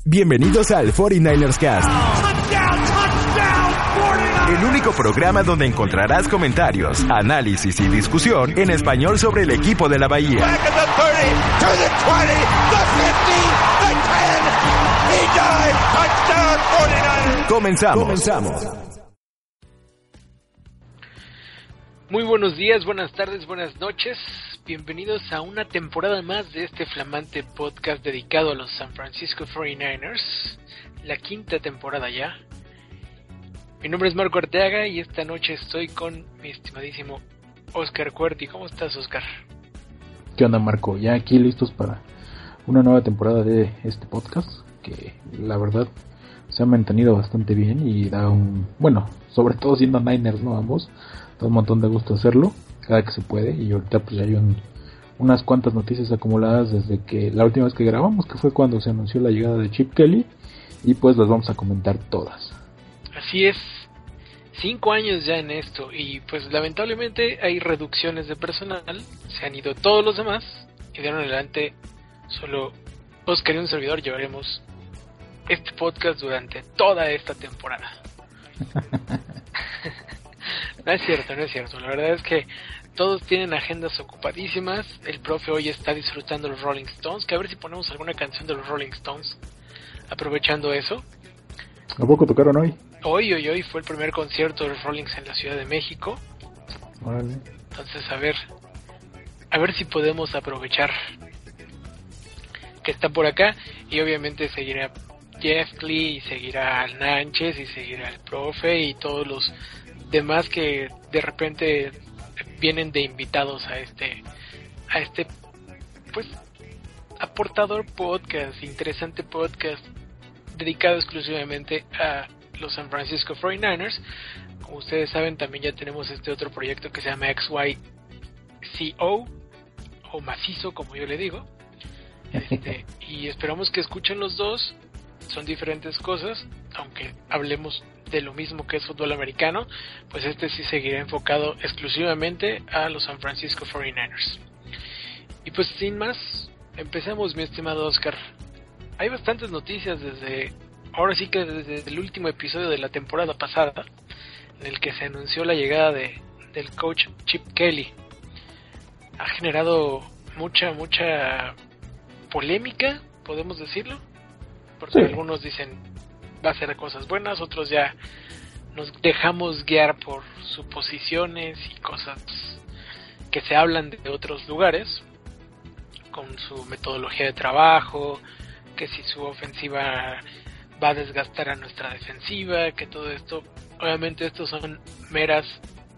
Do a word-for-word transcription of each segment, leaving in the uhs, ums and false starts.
Bienvenidos al cuarenta y nueve ers Cast. El único programa donde encontrarás comentarios, análisis y discusión en español sobre el equipo de la Bahía. Comenzamos. Comenzamos. Muy buenos días, buenas tardes, buenas noches. Bienvenidos a una temporada más de este flamante podcast dedicado a los San Francisco cuarenta y nueve ers, la quinta temporada ya. Mi nombre es Marco Arteaga y esta noche estoy con mi estimadísimo Oscar Cuerti. ¿Cómo estás, Oscar? ¿Qué onda, Marco? Ya aquí listos para una nueva temporada de este podcast, que la verdad se ha mantenido bastante bien y da un... Bueno, sobre todo siendo Niners, ¿no? Ambos, da un montón de gusto hacerlo cada que se puede, y ahorita pues ya hay un, unas cuantas noticias acumuladas desde que la última vez que grabamos, que fue cuando se anunció la llegada de Chip Kelly, y pues las vamos a comentar todas. Así es, cinco años ya en esto, y pues lamentablemente hay reducciones de personal, se han ido todos los demás, y de ahora en adelante solo Oscar y un servidor llevaremos este podcast durante toda esta temporada. No es cierto, no es cierto. La verdad es que todos tienen agendas ocupadísimas. El profe hoy está disfrutando los Rolling Stones, que a ver si ponemos alguna canción de los Rolling Stones, aprovechando eso. ¿A poco tocaron hoy? Hoy, hoy, hoy fue el primer concierto de los Rollings en la Ciudad de México. Vale. Entonces, a ver, a ver si podemos aprovechar que está por acá. Y obviamente seguirá Jeff Lee, y seguirá al Nánchez, y seguirá el profe, y todos los demás que de repente vienen de invitados a este a este pues aportador podcast, interesante podcast dedicado exclusivamente a los San Francisco cuarenta y nueve ers. Como ustedes saben, también ya tenemos este otro proyecto que se llama X Y C O, o macizo, como yo le digo, este, y esperamos que escuchen los dos. Son diferentes cosas, aunque hablemos de lo mismo que es fútbol americano, pues este sí seguirá enfocado exclusivamente a los San Francisco cuarenta y nueve ers. Y pues sin más, empecemos, mi estimado Oscar. Hay bastantes noticias desde, ahora sí que desde el último episodio de la temporada pasada, en el que se anunció la llegada de del coach Chip Kelly. Ha generado mucha, mucha polémica, podemos decirlo, porque sí. Algunos dicen va a hacer cosas buenas, otros ya nos dejamos guiar por suposiciones y cosas que se hablan de otros lugares, con su metodología de trabajo, que si su ofensiva va a desgastar a nuestra defensiva, que todo esto, obviamente estos son meras,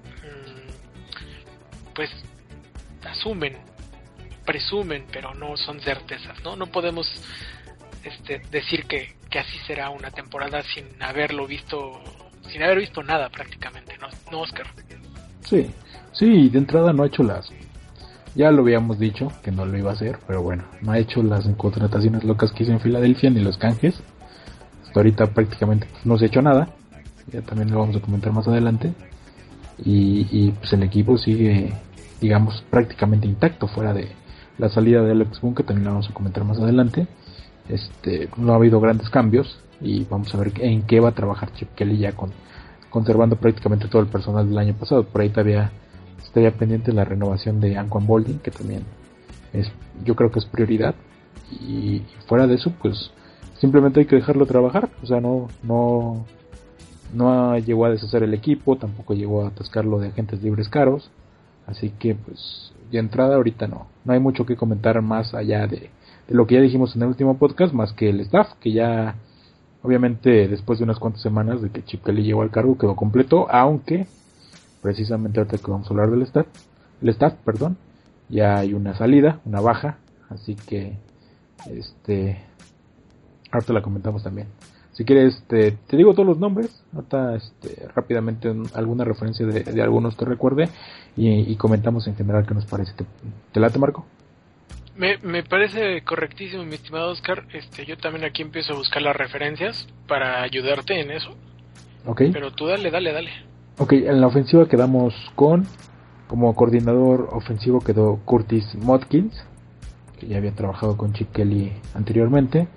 mmm, pues asumen, presumen, pero no son certezas, ¿no? No podemos este, decir que que así será una temporada sin haberlo visto, sin haber visto nada prácticamente, ¿no, ¿No Oscar? Sí, sí, de entrada no ha hecho las, ya lo habíamos dicho que no lo iba a hacer, pero bueno, no ha hecho las contrataciones locas que hizo en Filadelfia ni los canjes. Hasta ahorita prácticamente pues, no se ha hecho nada, ya también lo vamos a comentar más adelante, y, y pues el equipo sigue, digamos, prácticamente intacto fuera de la salida de Alex Boone, que también lo vamos a comentar más adelante. Este, no ha habido grandes cambios y vamos a ver en qué va a trabajar Chip Kelly, ya con conservando prácticamente todo el personal del año pasado. Por ahí todavía estaría pendiente la renovación de Anquan Boldin, que también es, yo creo que es prioridad, y fuera de eso pues simplemente hay que dejarlo trabajar. O sea, no no no llegó a deshacer el equipo, tampoco llegó a atascarlo de agentes libres caros, así que pues de entrada ahorita no no hay mucho que comentar más allá de de lo que ya dijimos en el último podcast, más que el staff, que ya obviamente después de unas cuantas semanas de que Chip Kelly llegó al cargo quedó completo, aunque precisamente ahorita que vamos a hablar del staff, el staff, perdón, ya hay una salida, una baja, así que este ahorita la comentamos también. Si quieres te, te digo todos los nombres, ahorita este, rápidamente alguna referencia de, de algunos que recuerde, y, y comentamos en general qué nos parece. ¿Te, te late, Marco? Me, me parece correctísimo, mi estimado Oscar. Este, yo también aquí empiezo a buscar las referencias para ayudarte en eso. Okay. Pero tú dale, dale, dale. Ok, en la ofensiva quedamos con, como coordinador ofensivo quedó Curtis Modkins, que ya había trabajado con Chip Kelly anteriormente.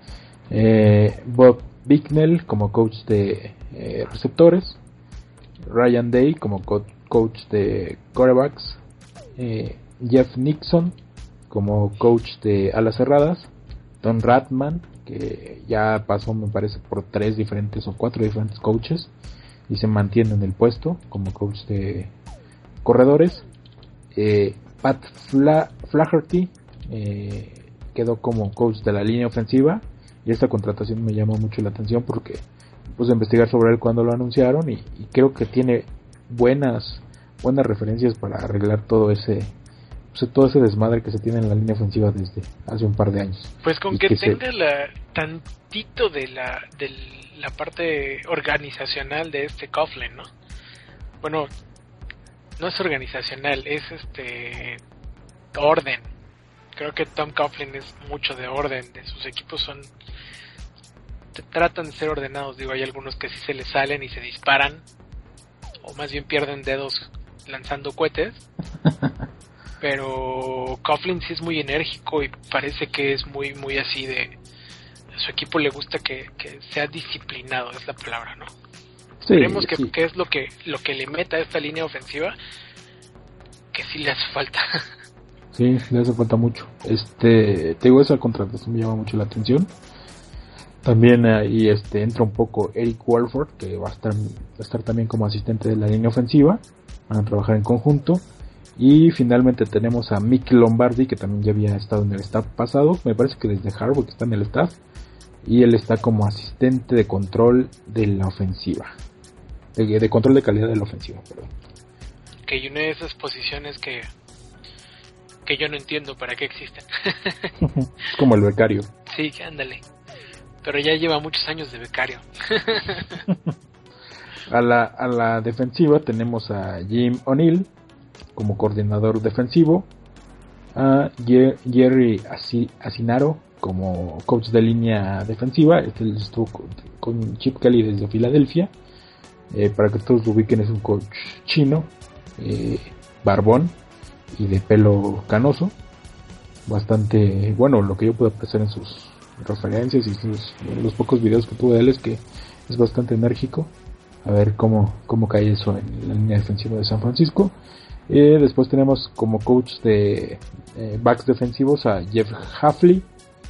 eh, Bob Bicknell como coach de eh, receptores, Ryan Day como co- coach de quarterbacks, eh, Jeff Nixon como coach de alas cerradas, Don Ratman, que ya pasó me parece por tres diferentes o cuatro diferentes coaches y se mantiene en el puesto como coach de corredores, eh, Pat Fla- Flaherty eh, quedó como coach de la línea ofensiva, y esta contratación me llamó mucho la atención porque puse a investigar sobre él cuando lo anunciaron y, y creo que tiene buenas buenas referencias para arreglar todo ese pues, todo ese desmadre que se tiene en la línea ofensiva desde hace un par de años. Pues con y que, que tenga se... la tantito de la de la parte organizacional de este Coughlin, ¿no? Bueno, no es organizacional, es este orden. Creo que Tom Coughlin es mucho de orden, de sus equipos son tratan de ser ordenados, digo, hay algunos que sí se les salen y se disparan, o más bien pierden dedos lanzando cohetes, pero Coughlin sí es muy enérgico y parece que es muy muy así de, a su equipo le gusta que, que sea disciplinado, es la palabra, ¿no? Sí, Veremos que, sí. que es lo que lo que le meta a esta línea ofensiva, que sí le hace falta. Sí, le hace falta mucho. Este, te digo, esa contratación me llama mucho la atención. También ahí este entra un poco Eric Walford, que va a estar va a estar también como asistente de la línea ofensiva. Van a trabajar en conjunto. Y finalmente tenemos a Mick Lombardi, que también ya había estado en el staff pasado. Me parece que desde Harvard que está en el staff. Y él está como asistente de control de la ofensiva. De, de control de calidad de la ofensiva, perdón. Que hay una de esas posiciones que que yo no entiendo para qué existen. Es como el becario. Sí, ándale. Pero ya lleva muchos años de becario. A la, a la defensiva tenemos a Jim O'Neill como coordinador defensivo, a Jer- Jerry Asi- Asinaro como coach de línea defensiva. Este estuvo con, con Chip Kelly desde Filadelfia. Eh, para que todos lo ubiquen, es un coach chino, eh, barbón y de pelo canoso. Bastante bueno, lo que yo pude apreciar en sus referencias y sus, los pocos videos que tuve de él es que es bastante enérgico. A ver cómo, cómo cae eso en la línea defensiva de San Francisco. Eh, después tenemos como coach de eh, backs defensivos a Jeff Hafley,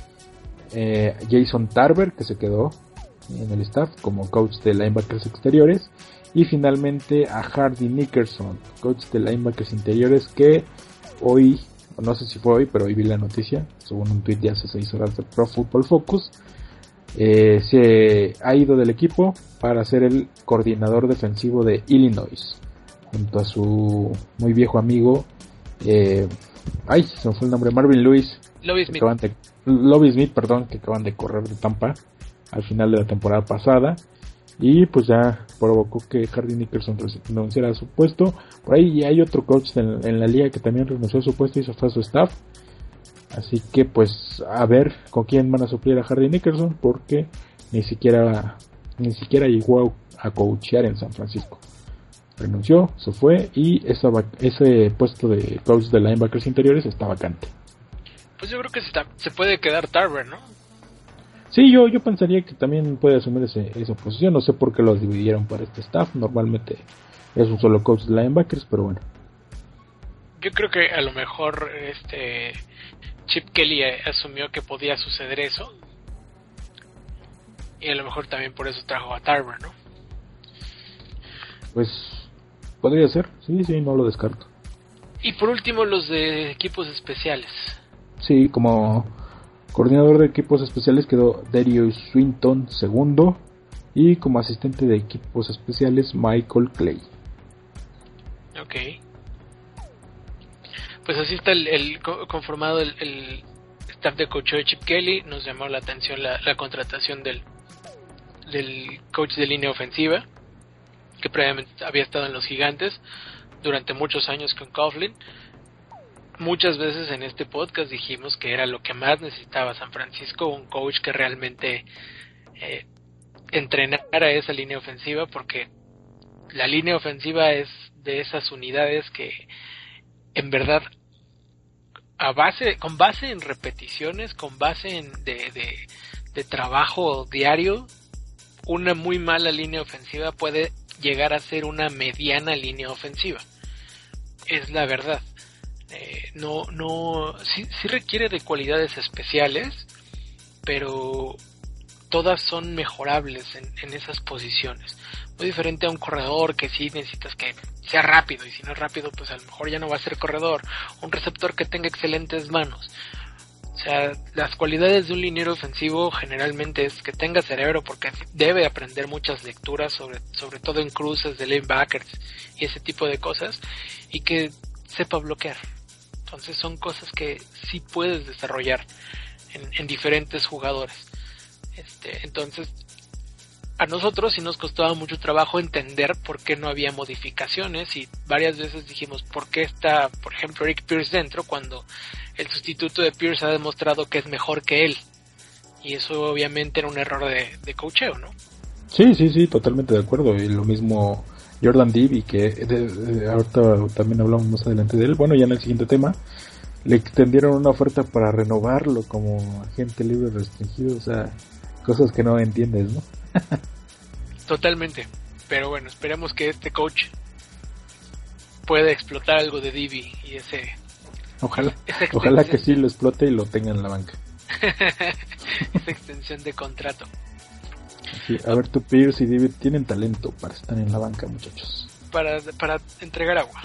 eh, Jason Tarver, que se quedó en el staff como coach de linebackers exteriores, y finalmente a Hardy Nickerson, coach de linebackers interiores, que hoy, no sé si fue hoy, pero hoy vi la noticia, según un tweet de hace seis horas de Pro Football Focus, eh, se ha ido del equipo para ser el coordinador defensivo de Illinois, junto a su muy viejo amigo, eh, ay, se me fue el nombre, Marvin Lewis, Lovie Smith. de, Lovie Smith, perdón, que acaban de correr de Tampa al final de la temporada pasada, y pues ya provocó que Hardy Nickerson renunciara a su puesto. Por ahí hay otro coach en, en la liga que también renunció a su puesto y se fue a su staff, así que pues a ver con quién van a suplir a Hardy Nickerson, porque ni siquiera ni siquiera llegó a, a coachear en San Francisco. Renunció, se fue, y esa, ese puesto de coach de linebackers interiores está vacante. Pues yo creo que se, está, se puede quedar Tarver, ¿no? Sí, yo yo pensaría que también puede asumir ese, esa posición. No sé por qué los dividieron para este staff. Normalmente es un solo coach de linebackers, pero bueno. Yo creo que a lo mejor este Chip Kelly asumió que podía suceder eso, y a lo mejor también por eso trajo a Tarver, ¿no? Pues podría ser, sí, sí, no lo descarto. Y por último, los de equipos especiales. Sí, como coordinador de equipos especiales quedó Darius Swinton segundo, y como asistente de equipos especiales Michael Clay. Ok. Pues así está el, el conformado el, el staff de coach de Chip Kelly. Nos llamó la atención la, la contratación del del coach de línea ofensiva, que previamente había estado en los Gigantes durante muchos años con Coughlin. Muchas veces en este podcast dijimos que era lo que más necesitaba San Francisco, un coach que realmente eh, entrenara esa línea ofensiva, porque la línea ofensiva es de esas unidades que en verdad a base con base en repeticiones, con base en de, de de trabajo diario, una muy mala línea ofensiva puede llegar a ser una mediana línea ofensiva. Es la verdad. Eh, no, no, sí, sí requiere de cualidades especiales, pero todas son mejorables en, en esas posiciones. Muy diferente a un corredor que sí necesitas que sea rápido, y si no es rápido, pues a lo mejor ya no va a ser corredor. Un receptor que tenga excelentes manos. O sea, las cualidades de un liniero ofensivo generalmente es que tenga cerebro, porque debe aprender muchas lecturas, sobre, sobre todo en cruces de linebackers y ese tipo de cosas, y que sepa bloquear. Entonces son cosas que sí puedes desarrollar en, en diferentes jugadores. Este, entonces, a nosotros sí nos costaba mucho trabajo entender por qué no había modificaciones, y varias veces dijimos, ¿por qué está, por ejemplo, Rick Pierce dentro cuando el sustituto de Pierce ha demostrado que es mejor que él? Y eso obviamente era un error de, de coacheo, ¿no? Sí, sí, sí, totalmente de acuerdo. Y lo mismo Jordan Devy, que de, de, ahorita también hablamos más adelante de él. Bueno, ya en el siguiente tema, le extendieron una oferta para renovarlo como agente libre restringido. O sea, cosas que no entiendes, ¿no? Totalmente. Pero bueno, esperemos que este coach pueda explotar algo de Devy y ese... Ojalá, ojalá que sí lo explote y lo tenga en la banca. Esa extensión de contrato. Sí, a ver, tu Pierce y David tienen talento para estar en la banca, muchachos. Para, para entregar agua.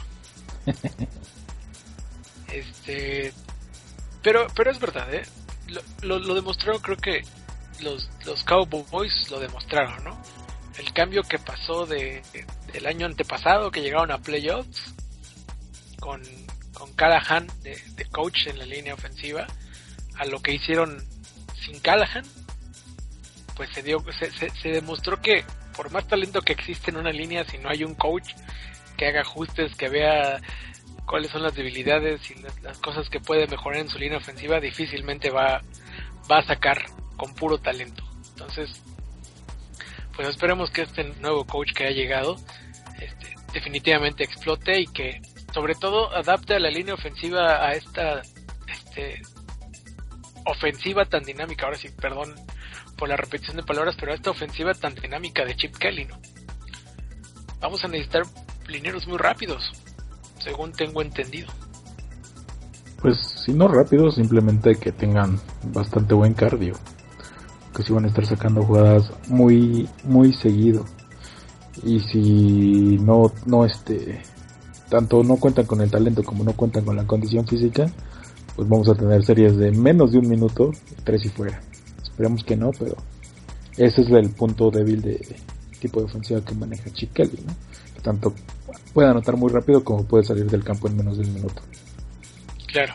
este, pero, pero es verdad, ¿eh? Lo, lo, lo demostraron, creo que los, los Cowboys lo demostraron, ¿no? El cambio que pasó de, de del año antepasado, que llegaron a playoffs con con Callahan de, de coach en la línea ofensiva, a lo que hicieron sin Callahan, pues se dio se, se, se demostró que por más talento que existe en una línea, si no hay un coach que haga ajustes, que vea cuáles son las debilidades y las, las cosas que puede mejorar en su línea ofensiva, difícilmente va, va a sacar con puro talento. Entonces, pues esperemos que este nuevo coach que ha llegado este, definitivamente explote, y que sobre todo adapte a la línea ofensiva a esta este, ofensiva tan dinámica. Ahora sí, perdón por la repetición de palabras, pero a esta ofensiva tan dinámica de Chip Kelly, ¿no? Vamos a necesitar linieros muy rápidos, según tengo entendido. Pues si no rápidos, simplemente que tengan bastante buen cardio, que si van a estar sacando jugadas muy muy seguido. Y si no no este tanto no cuentan con el talento como no cuentan con la condición física, pues vamos a tener series de menos de un minuto, tres y fuera. Esperemos que no, pero ese es el punto débil de tipo de ofensiva que maneja Chip Kelly, ¿no? Que tanto puede anotar muy rápido como puede salir del campo en menos de un minuto. Claro.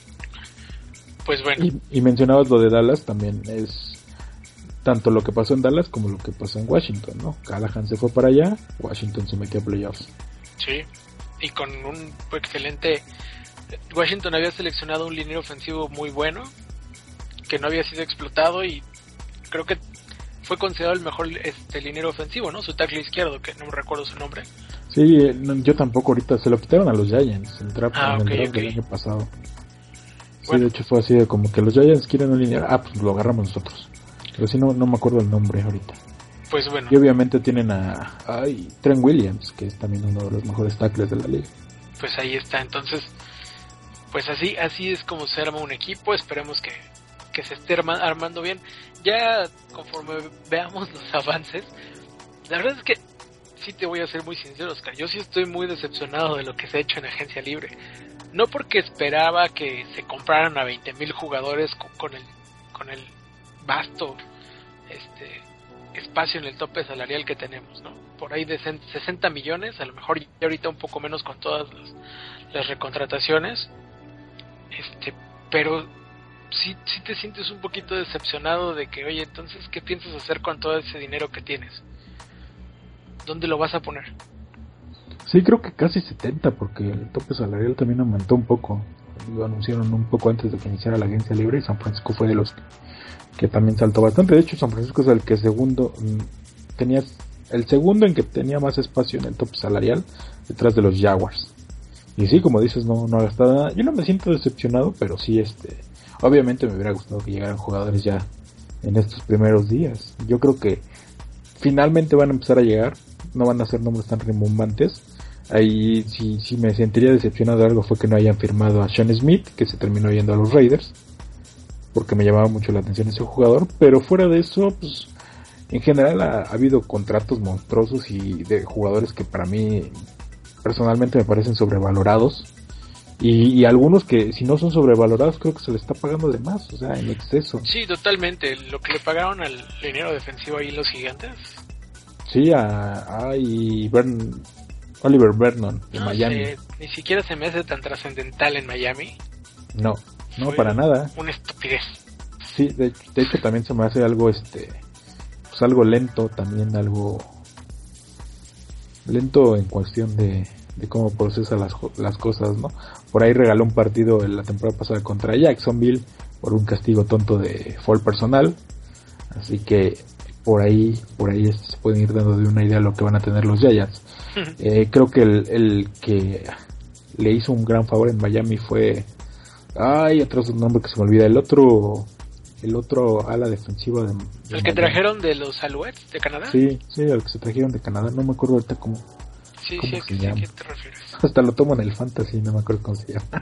Pues bueno. Y, y mencionabas lo de Dallas, también es tanto lo que pasó en Dallas como lo que pasó en Washington, ¿no? Callahan se fue para allá, Washington se metió a playoffs. Sí, y con un excelente... Washington había seleccionado un liniero ofensivo muy bueno, que no había sido explotado, y creo que fue considerado el mejor este liniero ofensivo, ¿no? Su tackle izquierdo, que no me recuerdo su nombre. Sí, no, yo tampoco ahorita, se lo quitaron a los Giants, el draft, ah, en okay, el draft okay. del año pasado. Sí, bueno. De hecho fue así de como que los Giants quieren un liniero, ah, pues lo agarramos nosotros. Pero sí no, no me acuerdo el nombre ahorita. Pues bueno. Y obviamente tienen a, a Trent Williams, que es también uno de los mejores tackles de la liga. Pues ahí está, entonces, pues así así es como se arma un equipo. Esperemos que, que se esté arma, armando bien. Ya conforme veamos los avances, la verdad es que sí te voy a ser muy sincero, Oscar, yo sí estoy muy decepcionado de lo que se ha hecho en agencia libre. No porque esperaba que se compraran a veinte mil jugadores con, con el con el vasto este espacio en el tope salarial que tenemos, ¿no? Por ahí de sesenta millones, a lo mejor ya ahorita un poco menos con todas las, las recontrataciones, este, pero sí, sí te sientes un poquito decepcionado de que, oye, entonces, ¿qué piensas hacer con todo ese dinero que tienes? ¿Dónde lo vas a poner? Sí, creo que casi setenta, porque el tope salarial también aumentó un poco. Lo anunciaron un poco antes de que iniciara la agencia libre, y San Francisco fue de los que, que también saltó bastante. De hecho, San Francisco es el que segundo tenía el segundo en que tenía más espacio en el tope salarial, detrás de los Jaguars. Y sí, como dices, no no ha gastado nada. Yo no me siento decepcionado, pero sí, este, obviamente me hubiera gustado que llegaran jugadores ya en estos primeros días. Yo creo que finalmente van a empezar a llegar, no van a ser nombres tan rimbombantes. Ahí sí, sí me sentiría decepcionado de algo fue que no hayan firmado a Sean Smith, que se terminó yendo a los Raiders, porque me llamaba mucho la atención ese jugador, pero fuera de eso, pues en general ha, ha habido contratos monstruosos y de jugadores que para mí personalmente me parecen sobrevalorados, y, y algunos que si no son sobrevalorados creo que se le está pagando de más, o sea, en exceso. Sí, totalmente, lo que le pagaron al liniero defensivo ahí los Gigantes. Sí, a, a y Bern, Oliver Vernon de no Miami. Sé, ni siquiera se me hace tan trascendental en Miami. No, no, Fue para nada. Una estupidez. Sí, de, de hecho también se me hace algo, este, pues algo lento, también algo lento en cuestión de, de cómo procesa las, las cosas, ¿no? Por ahí regaló un partido en la temporada pasada contra Jacksonville por un castigo tonto de foul personal, así que por ahí, por ahí se pueden ir dando de una idea de lo que van a tener los Giants. Eh, creo que el, el que le hizo un gran favor en Miami fue, ay, otro nombre que se me olvida, el otro, el otro ala defensiva de, de el que Miami. Trajeron de los Alouettes de Canadá. Sí, sí, el que se trajeron de Canadá, no me acuerdo ahorita cómo. Sí, cómo sí, se que llama. ¿a qué te refieres? Hasta lo tomo en el fantasy, no me acuerdo cómo se llama.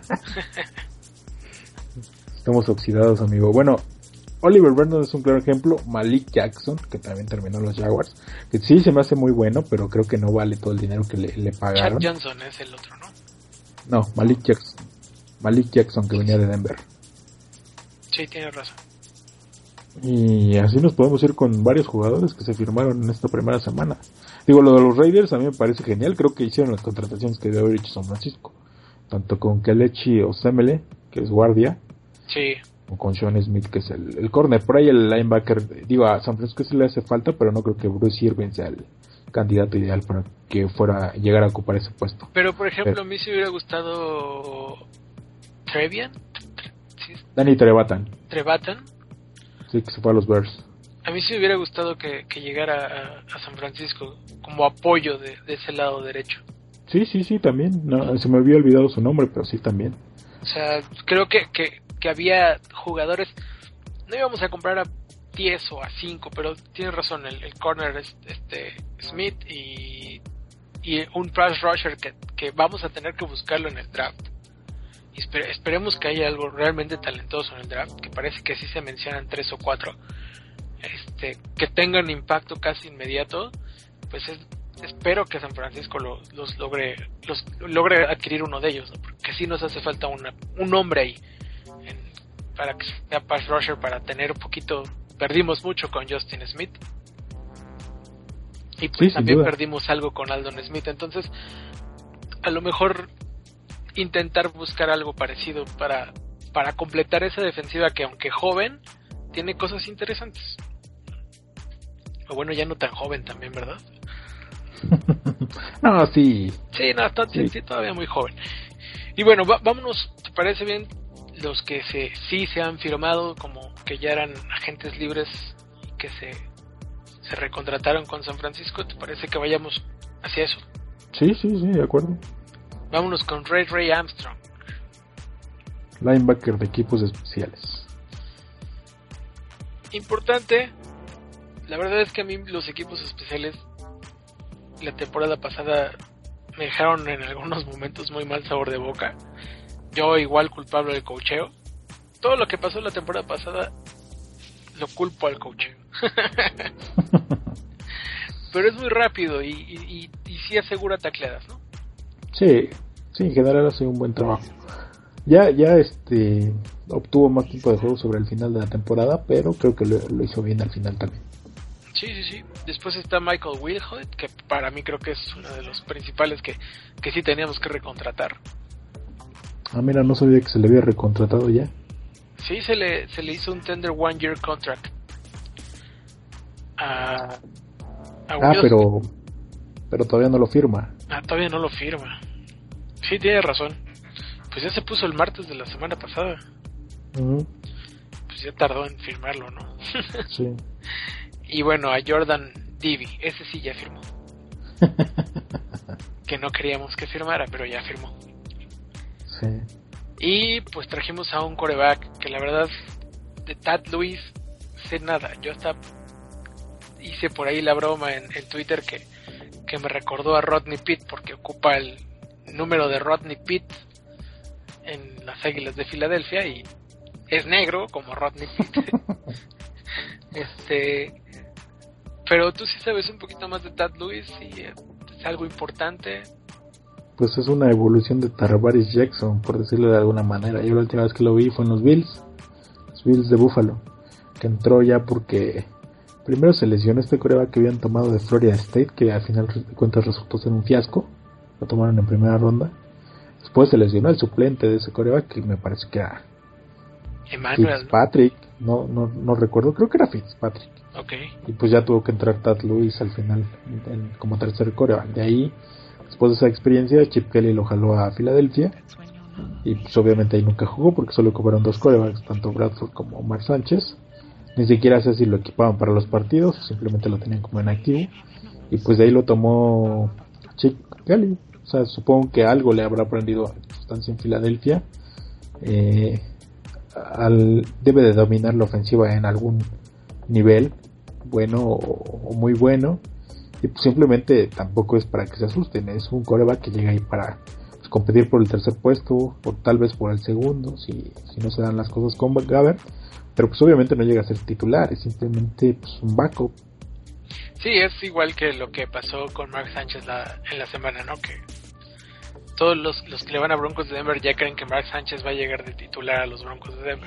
Estamos oxidados, amigo. Bueno, Oliver Vernon es un claro ejemplo. Malik Jackson, que también terminó en los Jaguars, que sí se me hace muy bueno, pero creo que no vale todo el dinero que le, le pagaron. Chad Johnson es el otro, ¿no? No, Malik Jackson. Malik Jackson, que venía de Denver. Sí, tienes razón. Y así nos podemos ir con varios jugadores que se firmaron en esta primera semana. Digo, lo de los Raiders a mí me parece genial. Creo que hicieron las contrataciones que debe haber hecho San Francisco. Tanto con Kelechi Osemele, que es guardia. Sí. O con Sean Smith, que es el, el corner. Por ahí el linebacker, digo, a San Francisco sí le hace falta, pero no creo que Bruce Irvin sea el candidato ideal para que fuera llegar a ocupar ese puesto. Pero, por ejemplo, pero, a mí sí hubiera gustado Trevian. ¿Sí? Danny Trevathan. Trevathan. Sí, que se fue a los Bears. A mí sí me hubiera gustado que, que llegara a, a San Francisco como apoyo de, de ese lado derecho. Sí, sí, sí, también. No, se me había olvidado su nombre, pero sí también. O sea, creo que, que, que había jugadores, no íbamos a comprar a diez o a cinco, pero tienes razón, el, el corner es este Smith y, y un pass rusher que, que vamos a tener que buscarlo en el draft. Y espere, esperemos que haya algo realmente talentoso en el draft, que parece que sí se mencionan tres o cuatro, este, que tengan impacto casi inmediato. Pues es, espero que San Francisco lo, los logre los logre adquirir uno de ellos, ¿no? Porque sí nos hace falta una, un hombre ahí en, para que sea pass rusher, para tener un poquito. Perdimos mucho con Justin Smith y pues sí, también perdimos algo con Aldon Smith, entonces a lo mejor intentar buscar algo parecido para para completar esa defensiva que, aunque joven, tiene cosas interesantes. O bueno, ya no tan joven también, ¿verdad? No, sí. Sí, no, está, sí. Sí, todavía muy joven. Y bueno, va, vámonos, ¿te parece bien? Los que se sí se han firmado, como que ya eran agentes libres y que se, se recontrataron con San Francisco, ¿te parece que vayamos hacia eso? Sí, sí, sí, de acuerdo. Vámonos con Ray Ray Armstrong, linebacker de equipos especiales. Importante. La verdad es que a mí los equipos especiales la temporada pasada me dejaron en algunos momentos muy mal sabor de boca. Yo igual culpable del coacheo. Todo lo que pasó la temporada pasada lo culpo al coacheo. Pero es muy rápido y, y, y, y sí asegura tacleadas, ¿no? Sí, sí, en general hace un buen trabajo. Ya, ya este obtuvo más tiempo de juego sobre el final de la temporada, pero creo que lo, lo hizo bien al final también. Sí, sí, sí. Después está Michael Wilhoit, que para mí creo que es uno de los principales que, que sí teníamos que recontratar. Ah, mira, no sabía que se le había recontratado ya. Sí, se le se le hizo un tender one year contract. A, a ah, pero pero todavía no lo firma. Ah, todavía no lo firma. Sí, tiene razón. Pues ya se puso el martes de la semana pasada. Uh-huh. Pues ya tardó en firmarlo, ¿no? Sí. Y bueno, a Jordan Divi, ese sí ya firmó. Que no queríamos que firmara, pero ya firmó. Sí. Y pues trajimos a un quarterback que la verdad, de Tad Lewis, sé nada. Yo hasta hice por ahí la broma en, en Twitter que, que me recordó a Rodney Peete porque ocupa el número de Rodney Peete en las Águilas de Filadelfia y es negro como Rodney Peete. este, pero tú sí sabes un poquito más de Tad Lewis y es algo importante. Pues es una evolución de Tarvaris Jackson, por decirlo de alguna manera. Yo la última vez que lo vi fue en los Bills, los Bills de Buffalo, que entró ya porque primero se lesionó este coreback que habían tomado de Florida State, que al final de cuentas resultó ser un fiasco. Lo tomaron en primera ronda. Después se lesionó el suplente de ese coreback, que me parece que era Emmanuel, Fitzpatrick, no, no, no recuerdo, creo que era Fitzpatrick. Okay. Y pues ya tuvo que entrar Tad Lewis al final en, en, como tercer coreback. De ahí, después de esa experiencia, Chip Kelly lo jaló a Filadelfia. Y pues obviamente ahí nunca jugó porque solo ocuparon dos corebacks, tanto Bradford como Mark Sánchez. Ni siquiera sé si lo equipaban para los partidos, simplemente lo tenían como en activo. Y pues de ahí lo tomó Chip Kelly. O sea, supongo que algo le habrá aprendido a su estancia en Filadelfia. Eh, al, debe de dominar la ofensiva en algún nivel, bueno o, o muy bueno. Y pues simplemente tampoco es para que se asusten. Es un quarterback que llega ahí para pues, competir por el tercer puesto, o tal vez por el segundo, si, si no se dan las cosas con Gabbert. Pero pues obviamente no llega a ser titular, es simplemente pues, un backup. Sí, es igual que lo que pasó con Mark Sánchez la, en la semana, ¿no? Que todos los, los que le van a Broncos de Denver ya creen que Mark Sánchez va a llegar de titular a los Broncos de Denver.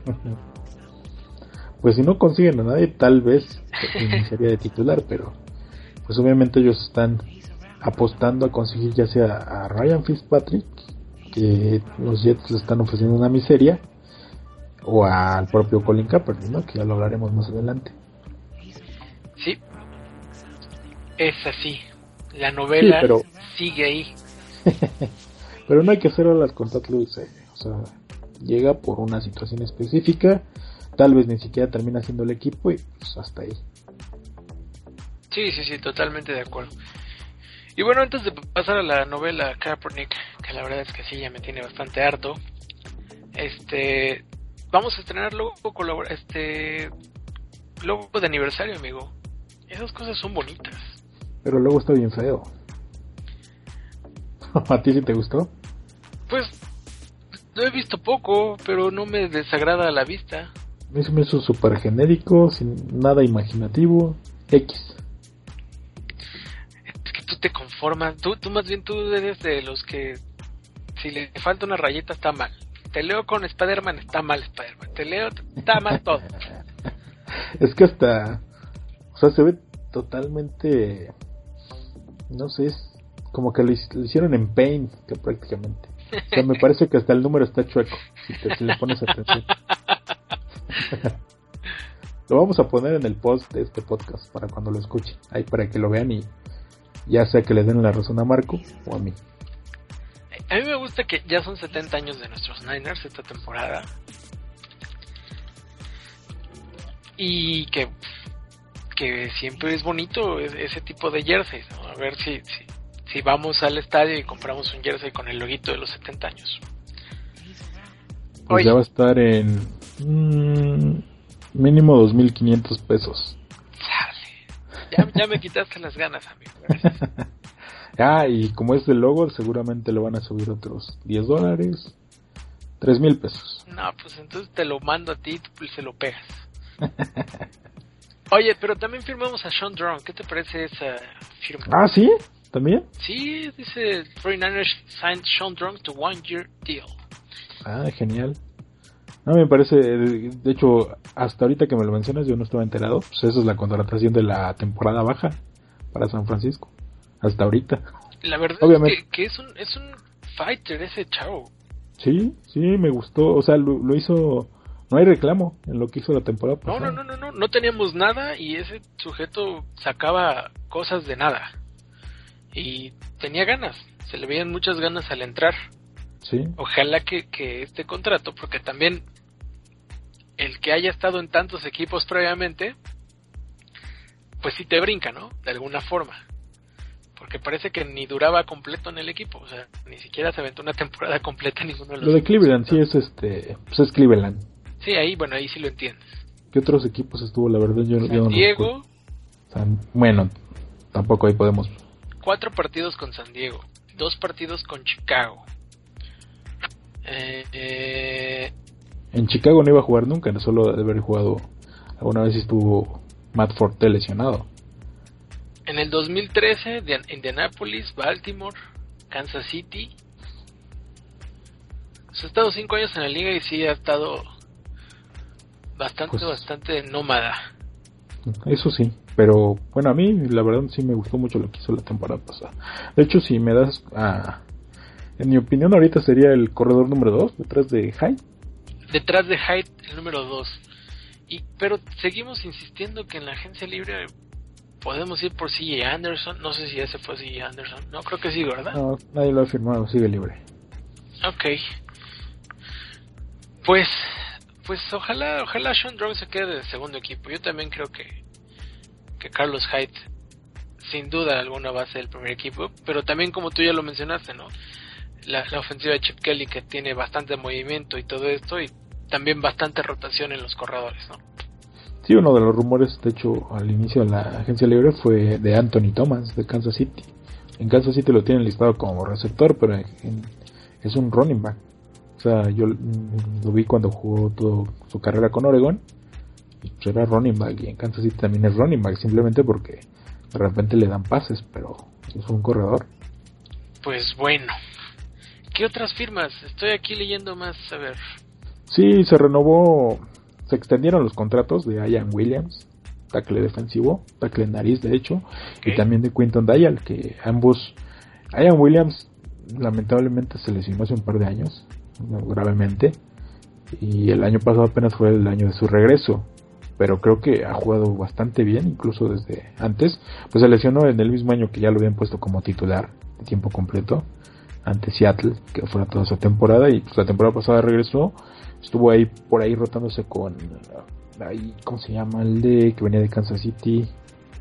Pues si no consiguen a nadie, tal vez iniciaría de titular, pero pues obviamente ellos están apostando a conseguir ya sea a Ryan Fitzpatrick, que los Jets le están ofreciendo una miseria, o al propio Colin Kaepernick, ¿no? Que ya lo hablaremos más adelante. Sí, es así. La novela sí, pero... sigue ahí. Pero no hay que hacer olas con Tad Lewis, eh. O sea, llega por una situación específica, tal vez ni siquiera termina siendo el equipo y pues hasta ahí. Sí, sí, sí, totalmente de acuerdo. Y bueno, antes de pasar a la novela Kaepernick, que la verdad es que sí, ya me tiene bastante harto, este, vamos a estrenar logo, colabora, este, logo de aniversario, amigo. Esas cosas son bonitas. Pero luego está bien feo. ¿A ti sí te gustó? Pues lo he visto poco, pero no me desagrada a la vista. Me hizo, me hizo súper genérico, sin nada imaginativo. X. Es que tú te conformas, tú, tú más bien tú eres de los que si le falta una rayita está mal. Te leo con Spider-Man, está mal Spider-Man. Te leo, está mal todo. Es que hasta, o sea, se ve totalmente, no sé, es como que lo, lo hicieron en Paint, que prácticamente. O sea, me parece que hasta el número está chueco, si, te, si le pones atención. Lo vamos a poner en el post de este podcast para cuando lo escuchen, ahí para que lo vean y ya sea que le den la razón a Marco o a mí. A mí me gusta que ya son setenta años de nuestros Niners esta temporada y que que siempre es bonito ese tipo de jerseys, ¿no? A ver si, si si vamos al estadio y compramos un jersey con el loguito de los setenta años. Pues Oye, ya va a estar en mmm, mínimo dos mil quinientos pesos. Sale. Ya, ya me quitaste las ganas, amigo. Gracias. Ah, y como es el logo, seguramente le van a subir otros diez dólares, tres mil pesos. No, pues entonces te lo mando a ti y tú se lo pegas. Oye, pero también firmamos a Sean Drone. ¿Qué te parece esa firma? Ah, ¿sí? ¿También? Sí, dice cuarenta y nueve ers signed Sean Drone to one year deal. Ah, genial. No, me parece, de hecho, hasta ahorita que me lo mencionas yo no estaba enterado. Pues esa es la contratación de la temporada baja para San Francisco. Hasta ahorita. La verdad Obviamente. es que, que es un es un fighter ese chavo. Sí, sí, me gustó. O sea, lo, lo hizo... No hay reclamo en lo que hizo la temporada pasada. No, no, no, no, no, no teníamos nada y ese sujeto sacaba cosas de nada. Y tenía ganas, se le veían muchas ganas al entrar. Sí. Ojalá que, que este contrato, porque también el que haya estado en tantos equipos previamente, pues sí te brinca, ¿no? De alguna forma. Porque parece que ni duraba completo en el equipo, o sea, ni siquiera se aventó una temporada completa en ninguno de los Lo de Cleveland, sí es este, pues es Cleveland. Sí, ahí, bueno, ahí sí lo entiendes. ¿Qué otros equipos estuvo? La verdad yo, San yo no Diego. San, bueno, tampoco ahí podemos. Cuatro partidos con San Diego. Dos partidos con Chicago. Eh, eh, En Chicago no iba a jugar nunca, no solo de haber jugado. Alguna vez estuvo Matt Forte lesionado. en el dos mil trece, de Indianapolis, Baltimore, Kansas City. Ha estado cinco años en la liga y sí ha estado bastante, pues, bastante nómada. Eso sí, pero bueno, a mí la verdad sí me gustó mucho lo que hizo la temporada pasada. De hecho, si me das a... En mi opinión ahorita sería el corredor número dos, detrás de Hyde. Detrás de Hyde, el número dos. Y, pero seguimos insistiendo que en la agencia libre podemos ir por C J Anderson. No sé si ese fue C J Anderson. No, creo que sí, ¿verdad? No, nadie lo ha firmado, sigue libre. Ok. Pues, pues ojalá, ojalá Sean Drog se quede de segundo equipo. Yo también creo que, que Carlos Hyde sin duda alguna va a ser el primer equipo. Pero también, como tú ya lo mencionaste, ¿no? La, la ofensiva de Chip Kelly, que tiene bastante movimiento y todo esto, y también bastante rotación en los corredores, ¿no? Sí, uno de los rumores, de hecho, al inicio de la agencia libre fue de Anthony Thomas, de Kansas City. En Kansas City lo tienen listado como receptor, pero en, es un running back. O sea, yo lo vi cuando jugó toda su carrera con Oregon, y pues era running back, y en Kansas City también es running back, simplemente porque de repente le dan pases, pero es un corredor. Pues bueno, ¿qué otras firmas? Estoy aquí leyendo más, a ver. Sí, se renovó, se extendieron los contratos de Ian Williams, tackle defensivo, tackle en nariz de hecho, okay, y también de Quinton Dial, que ambos, Ian Williams lamentablemente se lesionó hace un par de años, gravemente, y el año pasado apenas fue el año de su regreso, pero creo que ha jugado bastante bien, incluso desde antes. Pues se lesionó en el mismo año que ya lo habían puesto como titular de tiempo completo ante Seattle, que fuera toda esa temporada, y pues la temporada pasada regresó, estuvo ahí por ahí rotándose con ahí, ¿cómo se llama? El de que venía de Kansas City,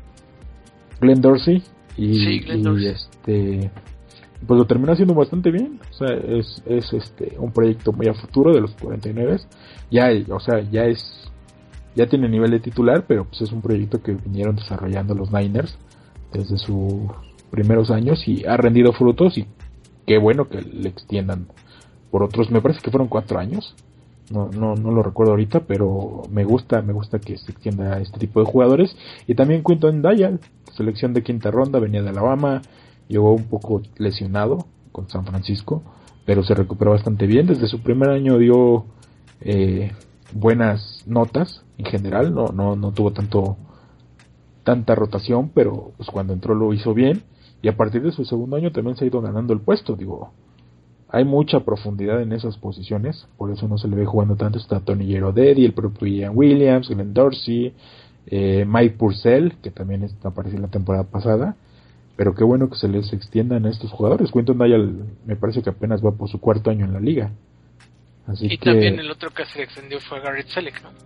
Glenn Dorsey, y, sí, Glenn Dorsey. y este pues lo terminó haciendo bastante bien. O sea, es, es este un proyecto muy a futuro de los cuarenta y nueve, ya, o sea, ya es ya tiene nivel de titular, pero pues es un proyecto que vinieron desarrollando los Niners desde sus primeros años y ha rendido frutos, y qué bueno que le extiendan por otros, me parece que fueron cuatro años, no no no lo recuerdo ahorita, pero me gusta me gusta que se extienda a este tipo de jugadores. Y también Quinton Dial, selección de quinta ronda, venía de Alabama, llegó un poco lesionado con San Francisco, pero se recuperó bastante bien. Desde su primer año dio eh, buenas notas en general, no no no tuvo tanto tanta rotación, pero pues cuando entró lo hizo bien, y a partir de su segundo año también se ha ido ganando el puesto. Digo, hay mucha profundidad en esas posiciones, por eso no se le ve jugando tanto. Está Tony Girodetti, el propio Ian Williams, Glenn Dorsey, eh, Mike Purcell, que también está, apareció en la temporada pasada. Pero qué bueno que se les extiendan a estos jugadores. Quinton Dial me parece que apenas va por su cuarto año en la liga. Así y que, también el otro que se extendió fue Garrett Selleck, ¿no?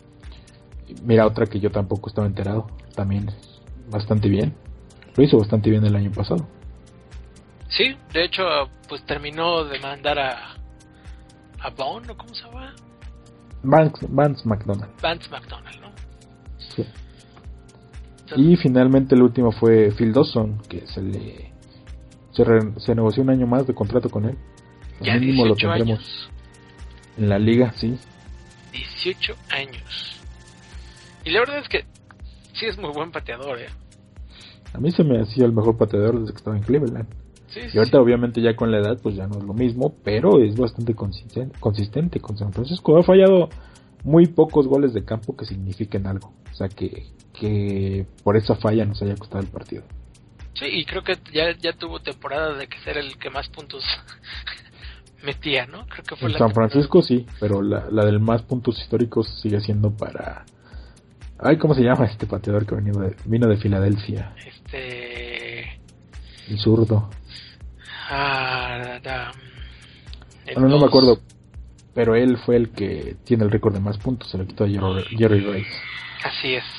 Mira, otra que yo tampoco estaba enterado, también bastante bien. Lo hizo bastante bien el año pasado. Sí, de hecho, pues terminó de mandar a a Bond, ¿o cómo se llama? Vance, Vance McDonald. Vance McDonald, ¿no? Sí. Y finalmente el último fue Phil Dawson, que se le se, re, se negoció un año más de contrato con él. Ya mínimo lo tendremos años. En la liga, sí. dieciocho años. Y la verdad es que sí es muy buen pateador, ¿eh? A mí se me hacía el mejor pateador desde que estaba en Cleveland. Sí, y sí, ahorita sí. Obviamente ya con la edad pues ya no es lo mismo, pero es bastante consistente, consistente con San Francisco. Ha fallado muy pocos goles de campo que signifiquen algo. O sea que, que por esa falla nos haya costado el partido. Sí, y creo que ya, ya tuvo temporada de que ser el que más puntos metía, ¿no? Creo que fue en la San temporada. Francisco sí, pero la, la del más puntos históricos sigue siendo para... Ay, ¿cómo se llama este pateador que vino de, vino de Filadelfia? Este... El zurdo. Ah, da, el bueno, no dos. me acuerdo, pero él fue el que tiene el récord de más puntos, se lo quitó a Jerry, Jerry Rice. Así es.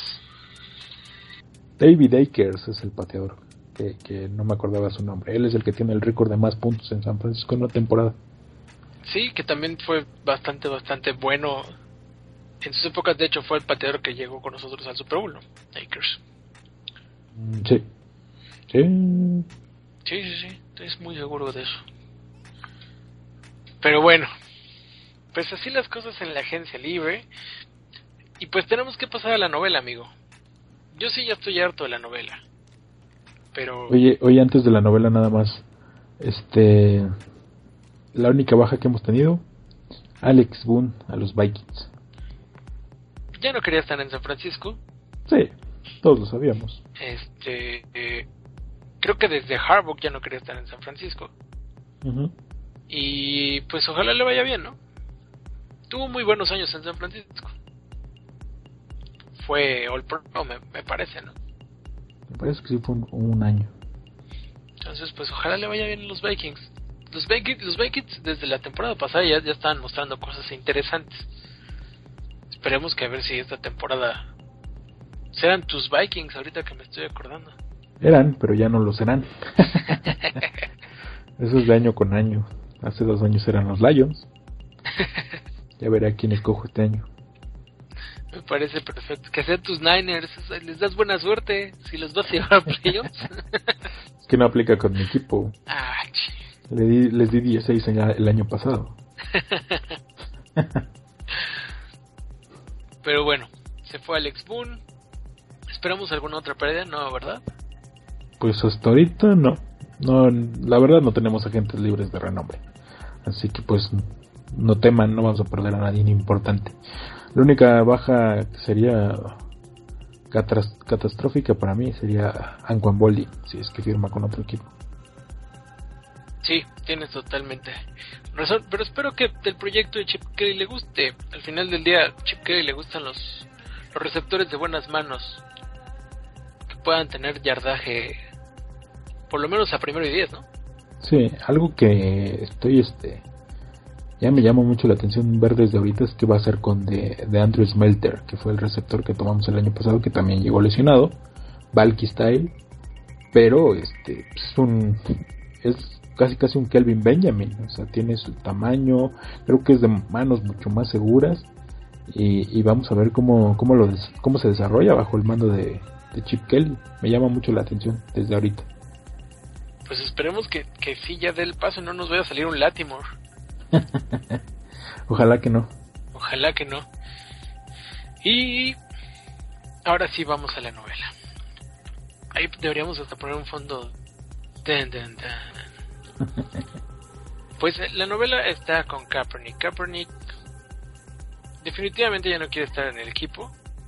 David Akers es el pateador, que, que no me acordaba su nombre. Él es el que tiene el récord de más puntos en San Francisco en una temporada. Sí, que también fue bastante, bastante bueno En sus épocas, de hecho, fue el pateador que llegó con nosotros al Super Bowl, ¿no? Akers. Sí. Sí. Sí, sí, sí. Estoy muy seguro de eso. Pero bueno, pues así las cosas en la agencia libre. Y pues tenemos que pasar a la novela, amigo. Yo sí ya estoy harto de la novela. Pero... Oye, oye, antes de la novela nada más. Este... La única baja que hemos tenido, Alex Boone a los Vikings. Ya no quería estar en San Francisco. Sí, todos lo sabíamos. Este... Eh, creo que desde Harbaugh ya no quería estar en San Francisco. Uh-huh. Y pues ojalá le vaya bien, ¿no? Tuvo muy buenos años en San Francisco. Fue All Pro, me, me parece, ¿no? Me parece que sí fue un, un año. Entonces, pues ojalá le vaya bien a los Vikings. Los Vikings, los Vikings desde la temporada pasada ya, ya estaban mostrando cosas interesantes. Esperemos que a ver si esta temporada serán tus Vikings, ahorita que me estoy acordando. Eran, pero ya no lo serán. Eso es de año con año. Hace dos años eran los Lions. Ya veré a quién escojo este año. Me parece perfecto. Que sean tus Niners, les das buena suerte si los vas a llevar a playoffs. Es que no aplica con mi equipo. Ah, ch... Le di, les di dieciséis el año pasado. Pero bueno, se fue Alex Boone. ¿Esperamos alguna otra pérdida? No, ¿verdad? Pues hasta ahorita no. No, la verdad no tenemos agentes libres de renombre. Así que pues no teman, no vamos a perder a nadie importante. La única baja que sería catras- catastrófica para mí sería Anquan Boldin, si es que firma con otro equipo. Sí, tienes totalmente razón, pero espero que el proyecto de Chip Kelly le guste. Al final del día, Chip Kelly le gustan los, los receptores de buenas manos, que puedan tener yardaje, por lo menos a primero y diez, ¿no? Sí, algo que estoy, este, ya me llama mucho la atención ver desde ahorita es que va a ser con de, de Andrew Smelter, que fue el receptor que tomamos el año pasado, que también llegó lesionado, Valky Style, pero este, es un, es casi casi un Kelvin Benjamin, o sea, tiene su tamaño, creo que es de manos mucho más seguras, y, y vamos a ver cómo cómo lo des, cómo se desarrolla bajo el mando de, de Chip Kelly. Me llama mucho la atención desde ahorita. Pues esperemos que, que sí ya dé el paso, no nos vaya a salir un Latimore. Ojalá que no. Ojalá que no. Y ahora sí vamos a la novela. Ahí deberíamos hasta poner un fondo. Dun, dun, dun. Pues la novela está con Kaepernick. Kaepernick definitivamente ya no quiere estar en el equipo,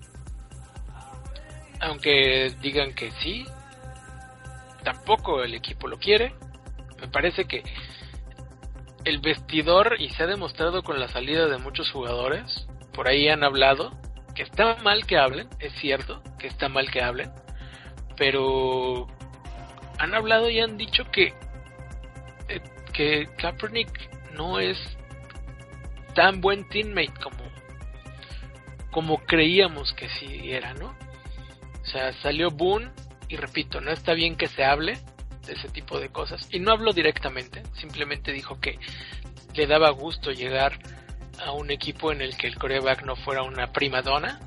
aunque digan que sí. Tampoco el equipo lo quiere. Me parece que el vestidor, y se ha demostrado con la salida de muchos jugadores, por ahí han hablado, que está mal que hablen, es cierto que está mal que hablen, pero han hablado y han dicho que eh, que Kaepernick no es tan buen teammate como como creíamos que sí era, ¿no? O sea, salió Boone, y repito, no está bien que se hable de ese tipo de cosas, y no habló directamente, simplemente dijo que le daba gusto llegar a un equipo en el que el quarterback no fuera una primadona.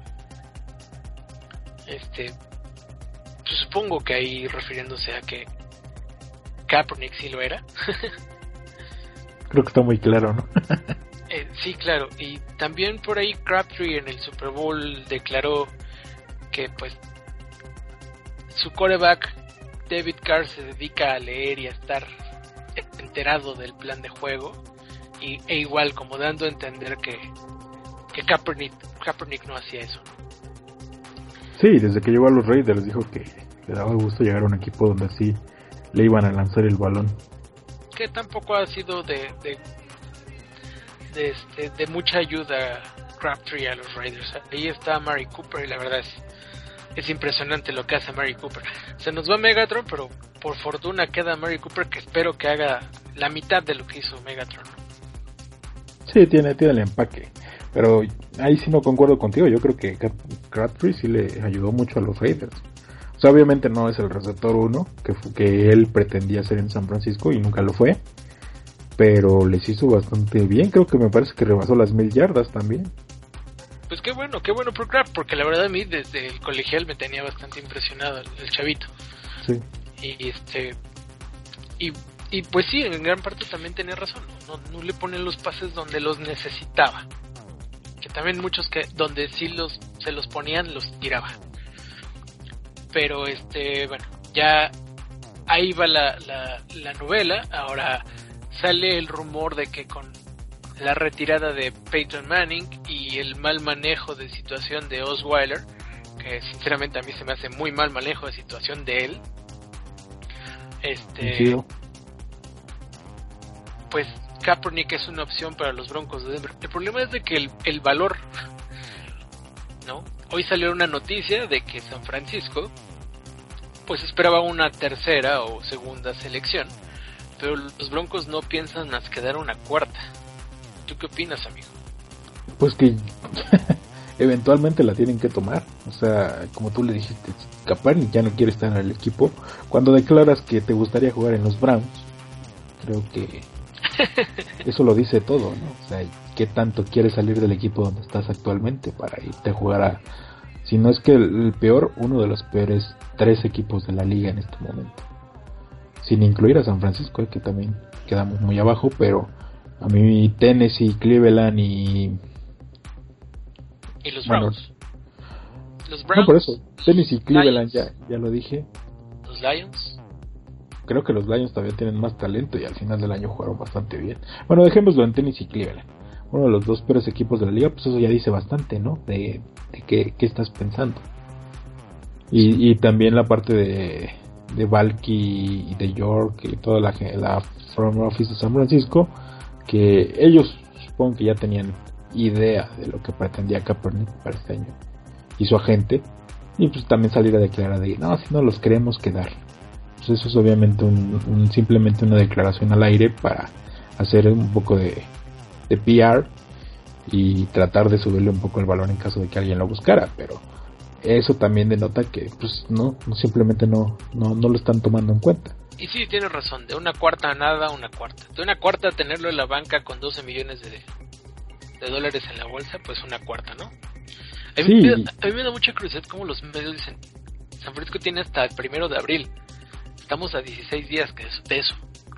Este, pues supongo que ahí refiriéndose a que Kaepernick sí lo era. Creo que está muy claro, ¿no? eh, sí, claro, y también por ahí Crabtree en el Super Bowl declaró que pues su quarterback David Carr se dedica a leer y a estar enterado del plan de juego, y, e igual como dando a entender que, que Kaepernick, Kaepernick no hacía eso. Sí, desde que llegó a los Raiders dijo que le daba gusto llegar a un equipo donde así le iban a lanzar el balón. Que tampoco ha sido de de, de, este, de mucha ayuda Crabtree a los Raiders. Ahí está Mari Cooper y la verdad es Es impresionante lo que hace Mari Cooper. Se nos va Megatron, pero por fortuna queda Mari Cooper, que espero que haga la mitad de lo que hizo Megatron. Sí, tiene, tiene el empaque. Pero ahí sí no concuerdo contigo. Yo creo que Crabtree sí le ayudó mucho a los Raiders. O sea, obviamente no es el receptor uno que, que él pretendía ser en San Francisco y nunca lo fue. Pero les hizo bastante bien. Creo que me parece que rebasó las mil yardas también. Pues qué bueno, qué bueno por Kraft, porque la verdad a mí desde el colegial me tenía bastante impresionado el, el chavito. Sí. Y este y, y pues sí, en gran parte también tenía razón, no, no le ponen los pases donde los necesitaba. Que también muchos que donde sí los se los ponían los tiraba. Pero este, bueno, ya ahí va la, la, la novela. Ahora sale el rumor de que con la retirada de Peyton Manning y el mal manejo de situación de Osweiler, que sinceramente a mí se me hace muy mal manejo de situación de él, este, sí. pues Kaepernick es una opción para los Broncos de Denver. El problema es de que el, el valor, ¿no? Hoy salió una noticia de que San Francisco pues esperaba una tercera o segunda selección, pero los Broncos no piensan más que dar una cuarta. ¿Tú qué opinas, amigo? Pues que eventualmente la tienen que tomar. O sea, como tú le dijiste, Kaepernick ya no quiere estar en el equipo. Cuando declaras que te gustaría jugar en los Browns, creo que eso lo dice todo, ¿no? O sea, ¿qué tanto quieres salir del equipo donde estás actualmente para irte a jugar a... Si no es que el, el peor, uno de los peores tres equipos de la liga en este momento. Sin incluir a San Francisco, que también quedamos muy abajo, pero a mí Tennessee, Cleveland y... Y los bueno, Browns. Los Browns. No, por eso. Tennessee, Cleveland, ya, ya lo dije. Los Lions. Creo que los Lions todavía tienen más talento y al final del año jugaron bastante bien. Bueno, dejémoslo en Tennessee y Cleveland. Uno de los dos peores equipos de la liga, pues eso ya dice bastante, ¿no? De, de qué, qué estás pensando. Y, y también la parte de, de Valky y de York y toda la, la front office de San Francisco, que ellos supongo que ya tenían idea de lo que pretendía Kaepernick para este año y su agente, y pues también salir a declarar de no, si no los queremos quedar. Pues eso es obviamente un, un simplemente una declaración al aire para hacer un poco de, de P R y tratar de subirle un poco el valor en caso de que alguien lo buscara, pero eso también denota que pues no, no simplemente no, no, no lo están tomando en cuenta. Y sí, tienes razón, de una cuarta a nada, una cuarta. De una cuarta a tenerlo en la banca con doce millones de, de dólares en la bolsa, pues una cuarta, ¿no? A mí, Sí. me, a mí me da mucha curiosidad cómo los medios dicen, San Francisco tiene hasta el primero de abril. Estamos a dieciséis días que es de eso.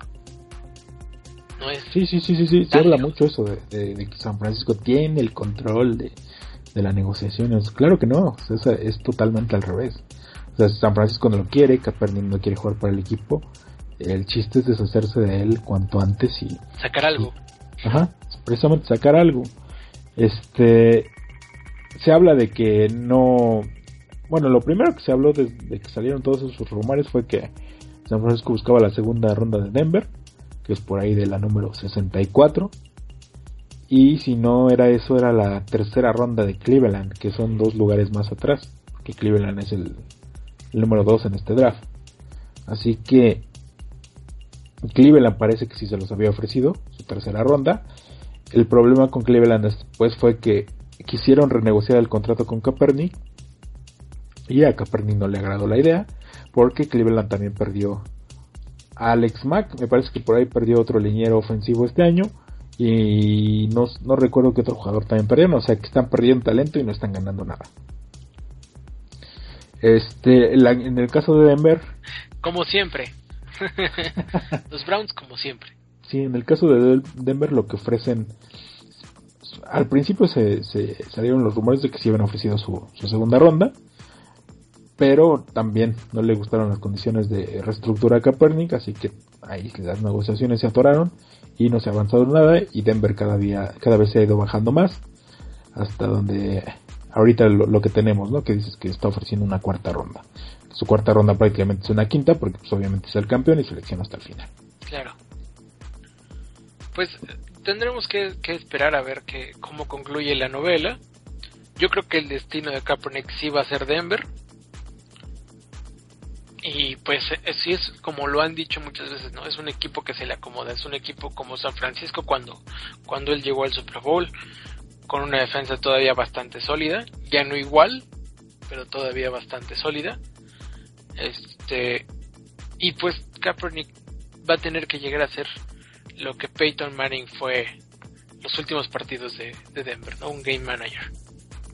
No es... Sí, sí, sí, sí, sí. Se habla mucho eso de, de, de que San Francisco tiene el control de, de las negociaciones. Claro que no, o sea, es, es totalmente al revés. O sea, si San Francisco no lo quiere, Kaepernick no quiere jugar para el equipo, el chiste es deshacerse de él cuanto antes y... Sacar algo. Y, ajá, precisamente sacar algo. Este... Se habla de que no... Bueno, lo primero que se habló desde que salieron todos esos rumores fue que San Francisco buscaba la segunda ronda de Denver, que es por ahí de la número sesenta y cuatro, y si no era eso, era la tercera ronda de Cleveland, que son dos lugares más atrás, que Cleveland es el, el número dos en este draft. Así que Cleveland parece que sí se los había ofrecido, su tercera ronda. El problema con Cleveland después fue que quisieron renegociar el contrato con Kaepernick, y a Kaepernick no le agradó la idea, porque Cleveland también perdió a Alex Mack, me parece que por ahí perdió otro liniero ofensivo este año, y no, no recuerdo que otro jugador también perdieron, o sea que están perdiendo talento y no están ganando nada. Este, la, en el caso de Denver, como siempre, los Browns como siempre. Sí, en el caso de Denver lo que ofrecen, al principio se, se salieron los rumores de que se habían ofrecido su, su segunda ronda, pero también no le gustaron las condiciones de reestructura a Kaepernick, así que ahí las negociaciones se atoraron y no se ha avanzado nada, y Denver cada día, cada vez se ha ido bajando más, hasta donde ahorita lo, lo que tenemos, ¿no? Que dices que está ofreciendo una cuarta ronda. Su cuarta ronda prácticamente es una quinta, porque pues obviamente es el campeón y selecciona hasta el final. Claro. Pues tendremos que, que esperar a ver que, cómo concluye la novela. Yo creo que el destino de Kaepernick sí va a ser Denver. Y pues sí, es como lo han dicho muchas veces, ¿no? Es un equipo que se le acomoda, es un equipo como San Francisco cuando, cuando él llegó al Super Bowl, con una defensa todavía bastante sólida, ya no igual, pero todavía bastante sólida. Este, y pues Kaepernick va a tener que llegar a ser lo que Peyton Manning fue los últimos partidos de, de Denver, ¿no? Un game manager.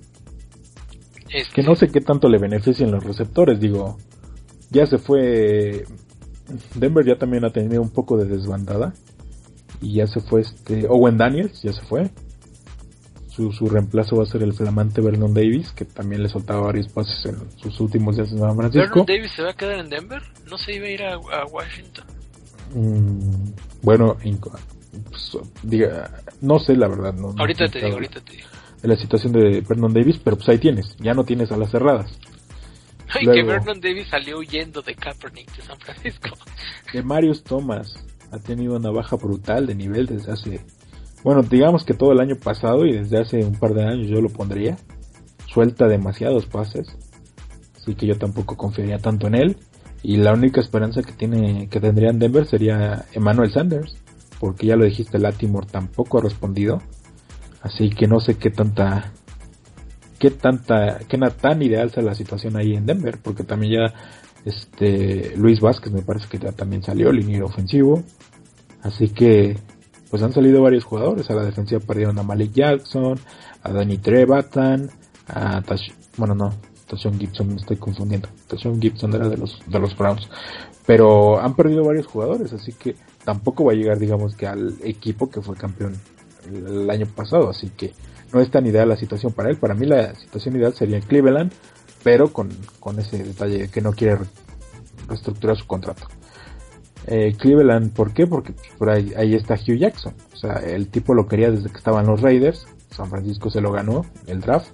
Este... Que no sé qué tanto le benefician los receptores, digo, ya se fue, Denver ya también ha tenido un poco de desbandada, y ya se fue este, Owen Daniels, ya se fue, su, su reemplazo va a ser el flamante Vernon Davis, que también le soltaba varios pases en sus últimos días en San Francisco. ¿Vernon Davis se va a quedar en Denver? ¿No se iba a ir a, a Washington? Mm, bueno, pues, diga, no sé la verdad. No, ahorita no te digo, ahorita te digo. De la situación de Vernon Davis, pero pues ahí tienes, ya no tienes alas cerradas. Ay, Luego, que Vernon Davis salió huyendo de Kaepernick de San Francisco. De Marius Thomas ha tenido una baja brutal de nivel desde hace, bueno, digamos que todo el año pasado y desde hace un par de años yo lo pondría. Suelta demasiados pases, así que yo tampoco confiaría tanto en él. Y la única esperanza que tiene, que tendría en Denver sería Emmanuel Sanders, porque ya lo dijiste, Latimore tampoco ha respondido. Así que no sé qué tanta, qué tanta, qué tan ideal sea la situación ahí en Denver, porque también ya, este, Luis Vázquez me parece que ya también salió, liniero ofensivo. Así que, pues han salido varios jugadores. A la defensiva perdieron a Malik Jackson, a Danny Trevathan, a Tash, bueno no, Tashawn Gibson, me estoy confundiendo. Tashawn Gibson era de los, de los Browns. Pero han perdido varios jugadores, así que tampoco va a llegar, digamos, que al equipo que fue campeón el año pasado, así que no es tan ideal la situación para él. Para mí la situación ideal sería Cleveland, pero con, con ese detalle de que no quiere reestructurar su contrato. Eh, Cleveland, ¿por qué? Porque por ahí, ahí está Hugh Jackson, o sea, el tipo lo quería desde que estaban los Raiders. San Francisco se lo ganó el draft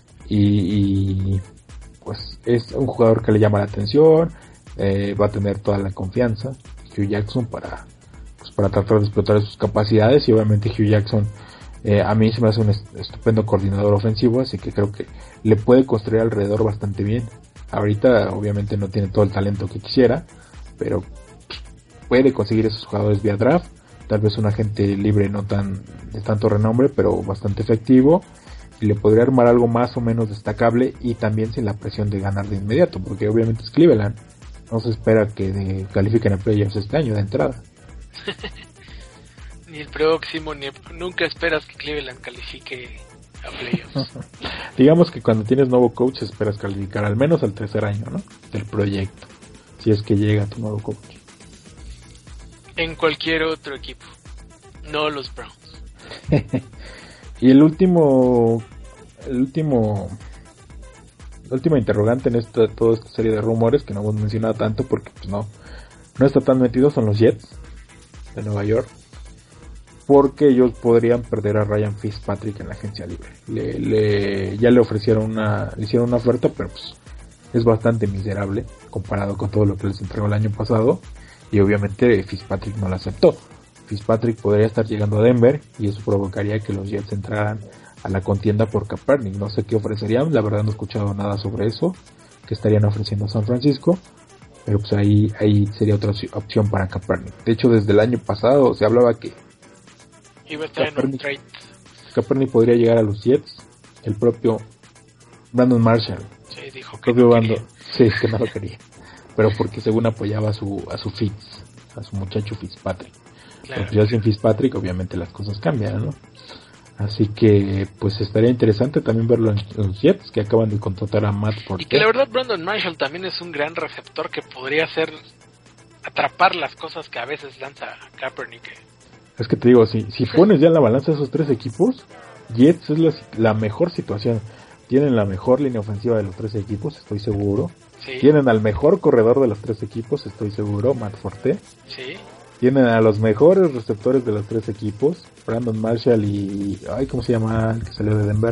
y, y pues es un jugador que le llama la atención, eh, va a tener toda la confianza Hugh Jackson para para tratar de explotar sus capacidades. Y obviamente Hugh Jackson eh, a mí se me hace un est- estupendo coordinador ofensivo, así que creo que le puede construir alrededor bastante bien. Ahorita obviamente no tiene todo el talento que quisiera, pero puede conseguir esos jugadores vía draft, tal vez un agente libre no tan de tanto renombre, pero bastante efectivo, y le podría armar algo más o menos destacable y también sin la presión de ganar de inmediato, porque obviamente es Cleveland, no se espera que de, califiquen a playoffs este año de entrada. Ni el próximo, ni el, nunca esperas que Cleveland califique a playoffs. Digamos que cuando tienes nuevo coach esperas calificar al menos al tercer año, ¿no?, del proyecto, si es que llega tu nuevo coach. En cualquier otro equipo, no los Browns. Y el último, el último, la última interrogante en esta toda esta serie de rumores que no hemos mencionado tanto porque pues no, no está tan metido, son los Jets de Nueva York, porque ellos podrían perder a Ryan Fitzpatrick en la agencia libre. Le, le, ya le ofrecieron una, le hicieron una oferta, pero pues es bastante miserable comparado con todo lo que les entregó el año pasado, y obviamente Fitzpatrick no la aceptó. Fitzpatrick podría estar llegando a Denver y eso provocaría que los Jets entraran a la contienda por Kaepernick. No sé qué ofrecerían, la verdad no he escuchado nada sobre eso, que estarían ofreciendo a San Francisco, pero pues ahí, ahí sería otra opción para Kaepernick. De hecho, desde el año pasado se hablaba que iba a estar en un trade. Kaepernick podría llegar a los Jets. El propio Brandon Marshall, sí, dijo el que propio no bando, quería. sí, que no lo quería, pero porque según apoyaba a su a su Fitz, a su muchacho Fitzpatrick. Claro. Porque ya sin Fitzpatrick obviamente las cosas cambian, ¿no? Así que pues estaría interesante también verlo en los Jets, que acaban de contratar a Matt Forte. Y que la verdad Brandon Marshall también es un gran receptor que podría hacer atrapar las cosas que a veces lanza Kaepernick. Es que te digo, si, si pones ya en la balanza esos tres equipos, Jets es la, la mejor situación. Tienen la mejor línea ofensiva de los tres equipos, estoy seguro. Sí. Tienen al mejor corredor de los tres equipos, estoy seguro, Matt Forte. Sí. Tienen a los mejores receptores de los tres equipos, Brandon Marshall y... ay, ¿cómo se llama el que salió de Denver?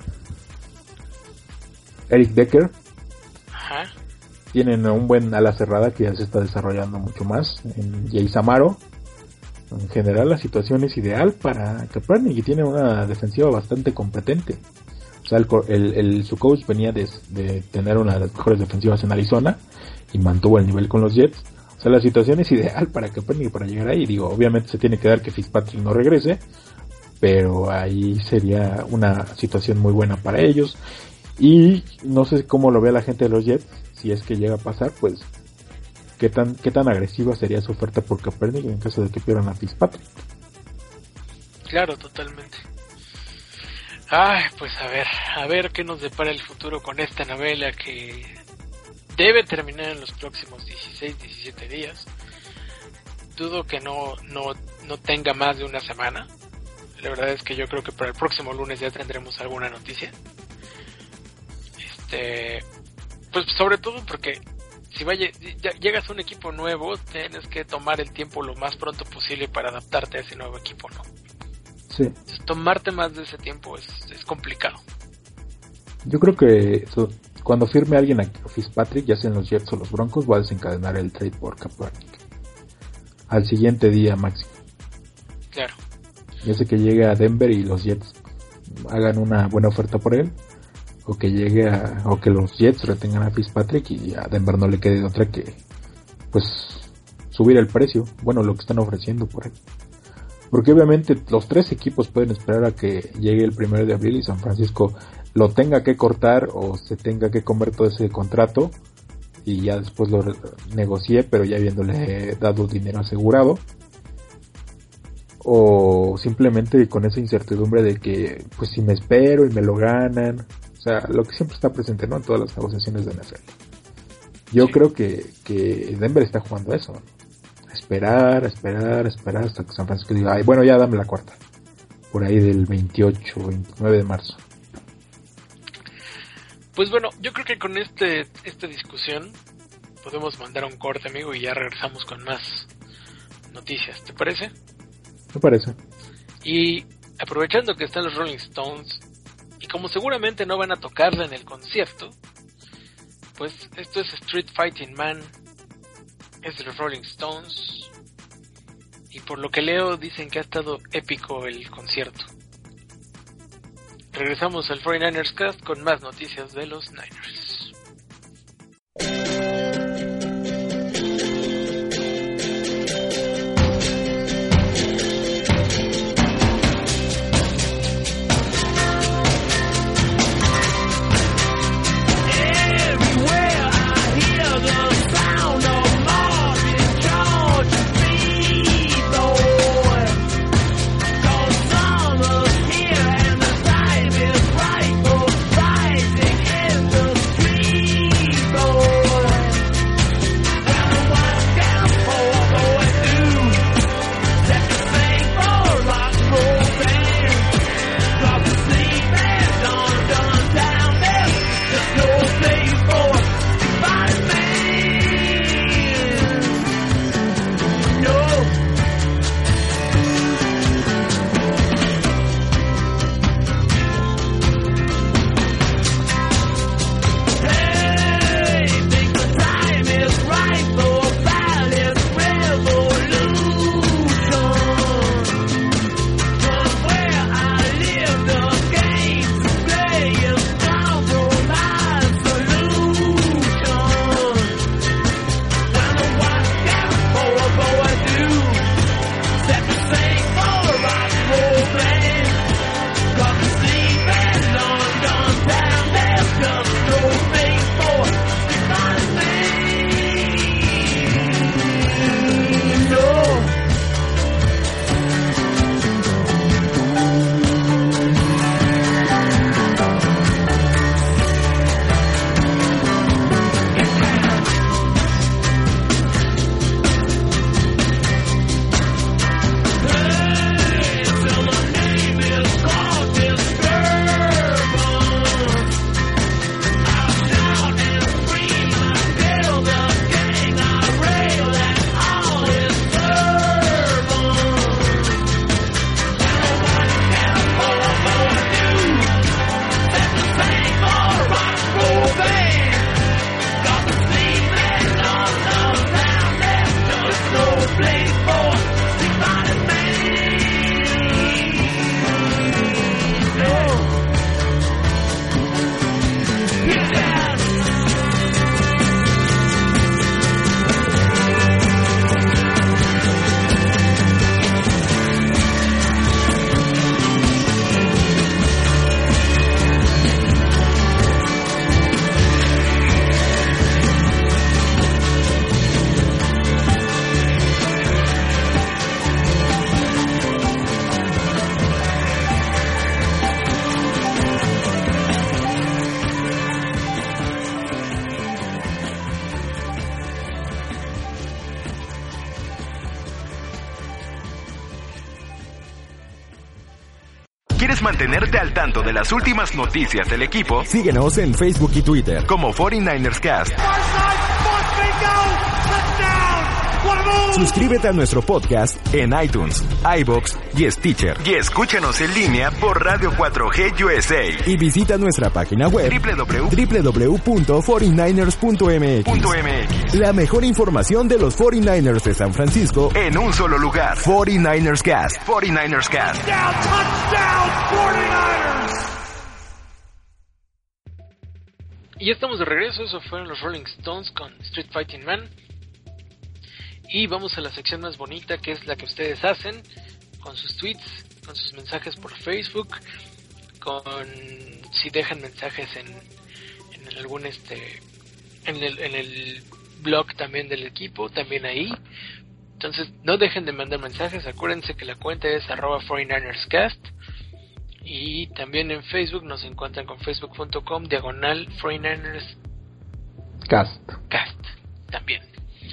Eric Decker. Ajá. Tienen un buen ala cerrada que ya se está desarrollando mucho más en Jay Samaro. En general la situación es ideal para Kaepernick y tiene una defensiva bastante competente. O sea, el, el, el, su coach venía de, de tener una de las mejores defensivas en Arizona y mantuvo el nivel con los Jets. O sea, la situación es ideal para Kaepernick para llegar ahí. Digo, obviamente se tiene que dar que Fitzpatrick no regrese, pero ahí sería una situación muy buena para ellos. Y no sé cómo lo ve la gente de los Jets, si es que llega a pasar, pues qué tan qué tan agresiva sería su oferta por Kaepernick en caso de que pierdan a Fitzpatrick. Claro, totalmente. Ay, pues a ver, a ver qué nos depara el futuro con esta novela que debe terminar en los próximos dieciséis, diecisiete días. Dudo que no, no, no tenga más de una semana. La verdad es que yo creo que para el próximo lunes ya tendremos alguna noticia. Este, pues sobre todo porque si vaya, llegas a un equipo nuevo, tienes que tomar el tiempo lo más pronto posible para adaptarte a ese nuevo equipo, ¿no? Sí. Entonces, tomarte más de ese tiempo es, es complicado. Yo creo que eso, cuando firme alguien a Fitzpatrick, ya sean los Jets o los Broncos, va a desencadenar el trade por Kaepernick al siguiente día máximo. Claro. Ya sé que llegue a Denver y los Jets hagan una buena oferta por él, o que llegue a, o que los Jets retengan a Fitzpatrick y a Denver no le quede de otra que pues subir el precio, bueno, lo que están ofreciendo por él. Porque obviamente los tres equipos pueden esperar a que llegue el primero de abril y San Francisco lo tenga que cortar o se tenga que comer todo ese contrato y ya después lo negocie, pero ya habiéndole dado dinero asegurado. O simplemente con esa incertidumbre de que pues si me espero y me lo ganan, o sea, lo que siempre está presente, ¿no?, en todas las negociaciones de N F L. Yo sí. creo que, que Denver está jugando a eso, ¿no? Esperar, esperar, esperar hasta que San Francisco diga, ay, bueno, ya dame la cuarta. Por ahí del veintiocho, veintinueve de marzo. Pues bueno, yo creo que con este esta discusión podemos mandar un corte, amigo, y ya regresamos con más noticias, ¿te parece? Me parece. Y aprovechando que están los Rolling Stones, y como seguramente no van a tocarla en el concierto, pues esto es Street Fighting Man, es de los Rolling Stones, y por lo que leo dicen que ha estado épico el concierto. Regresamos al cuarenta y nueve ers Cast con más noticias de los Niners. mantenerte al tanto de las últimas noticias del equipo, síguenos en Facebook y Twitter como cuarenta y niners Cast. Suscríbete a nuestro podcast en iTunes, iVoox y Stitcher. Y escúchanos en línea por Radio cuatro G U S A. Y visita nuestra página web doble u doble u doble u punto cuarenta y niners punto m x. La mejor información de los cuarenta y niners de San Francisco en un solo lugar. cuarenta y niners Cast. cuarenta y niners Cast. Touchdown, touchdown, cuarenta y niners. Y ya estamos de regreso. Eso fueron los Rolling Stones con Street Fighting Man. Y vamos a la sección más bonita, que es la que ustedes hacen con sus tweets, con sus mensajes por Facebook, con si dejan mensajes en, en algún este en el, en el blog también del equipo, también ahí. Entonces no dejen de mandar mensajes. Acuérdense que la cuenta es arroba cuarenta y niners Cast. Y también en Facebook nos encuentran con facebook punto com diagonal cuarenta y niners Cast. Cast también.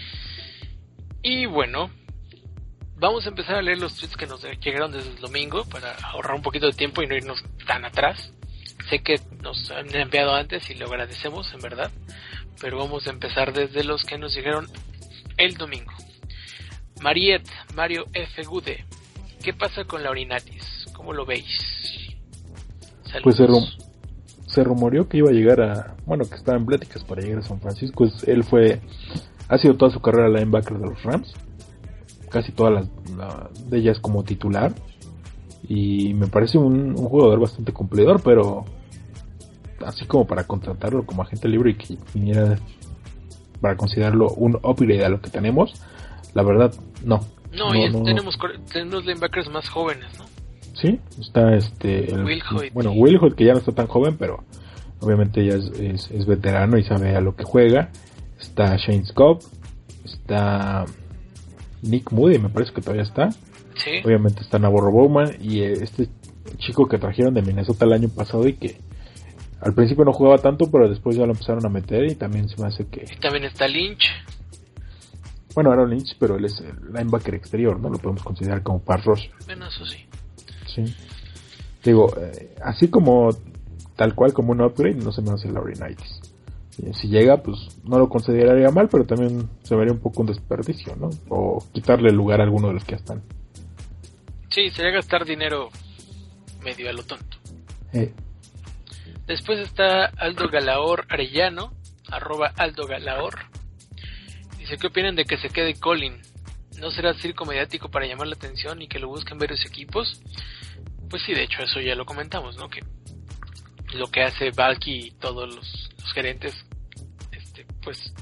Y bueno, vamos a empezar a leer los tweets que nos llegaron desde el domingo para ahorrar un poquito de tiempo y no irnos tan atrás. Sé que nos han enviado antes y lo agradecemos, en verdad, pero vamos a empezar desde los que nos llegaron el domingo. Mariet, Mario F. Gude, ¿qué pasa con Laurinatis? ¿Cómo lo veis? Saludos. Pues se, rum- se rumoreó que iba a llegar a, bueno, que estaba en pláticas para llegar a San Francisco. Es, él fue... Ha sido toda su carrera linebacker de los Rams, casi todas las la, de ellas como titular, y me parece un, un jugador bastante cumplidor, pero así como para contratarlo como agente libre y que viniera para considerarlo un upgrade a lo que tenemos, la verdad no. No, no y es, no, tenemos tenemos linebackers más jóvenes, ¿no? Sí, está este el, Wilhoit. bueno, Wilhoit, que ya no está tan joven, pero obviamente ya es, es, es veterano y sabe a lo que juega. Está Shane Scobb, está Nick Moody, me parece que todavía está. Sí. Obviamente está Navarro Bowman y este chico que trajeron de Minnesota el año pasado y que al principio no jugaba tanto, pero después ya lo empezaron a meter y también se me hace que... Y también está Lynch. Bueno, Aaron Lynch, pero él es el linebacker exterior, ¿no? Lo podemos considerar como pass rusher. Bueno, eso sí. Sí. Digo, eh, así como tal cual como un upgrade, no se me hace Laurinatis. Si llega, pues no lo consideraría mal, pero también se vería un poco un desperdicio, ¿no? O quitarle lugar a alguno de los que ya están. Sí, sería gastar dinero medio a lo tonto. Eh. Después está Aldo Galaor Arellano, arroba Aldo Galaor. Dice, ¿qué opinan de que se quede Colin? ¿No será circo mediático para llamar la atención y que lo busquen varios equipos? Pues sí, de hecho, eso ya lo comentamos, ¿no? Que lo que hace Balky y todos los, los gerentes, este, pues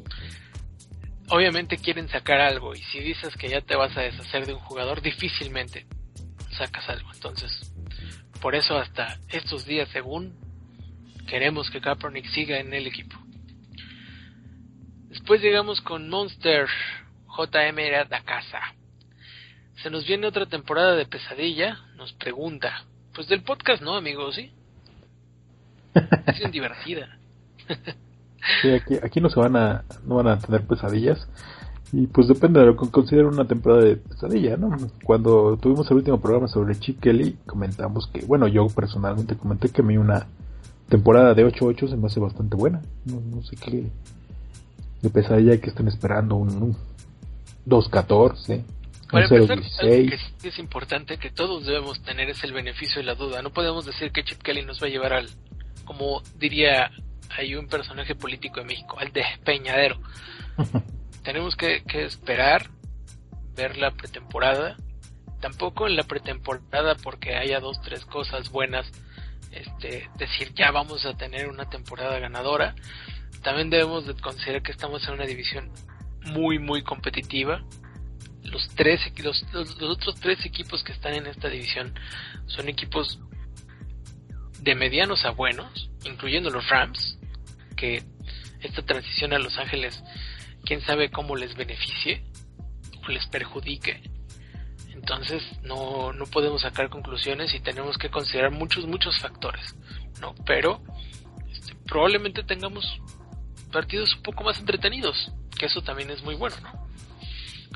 obviamente quieren sacar algo, y si dices que ya te vas a deshacer de un jugador, difícilmente sacas algo. Entonces, por eso hasta estos días, según, queremos que Kaepernick siga en el equipo. Después llegamos con Monster J M era da casa. Se nos viene otra temporada de pesadilla, nos pregunta. Pues del podcast no, amigo, ¿sí? Es bien divertida. Sí, aquí, aquí no se van a no van a tener pesadillas, y pues depende de lo que considero una temporada de pesadilla, ¿no? Cuando tuvimos el último programa sobre Chip Kelly, comentamos que, bueno, yo personalmente comenté que a mí una temporada de ocho ocho se me hace bastante buena. No, no sé qué de pesadilla que estén esperando, un, un dos catorce, Para un cero empezar, algo dieciséis. que es importante que todos debemos tener es el beneficio de la duda. No podemos decir que Chip Kelly nos va a llevar al, como diría hay un personaje político de México, al despeñadero. Tenemos que, que esperar, ver la pretemporada. Tampoco en la pretemporada, porque haya dos, tres cosas buenas, este, decir ya vamos a tener una temporada ganadora. También debemos de considerar que estamos en una división muy, muy competitiva. Los tres, los, los, los otros tres equipos que están en esta división son equipos de medianos a buenos, incluyendo los Rams, que esta transición a Los Ángeles, quién sabe cómo les beneficie o les perjudique. Entonces no, no podemos sacar conclusiones y tenemos que considerar muchos, muchos factores, ¿no? Pero este, probablemente tengamos partidos un poco más entretenidos, que eso también es muy bueno, ¿no?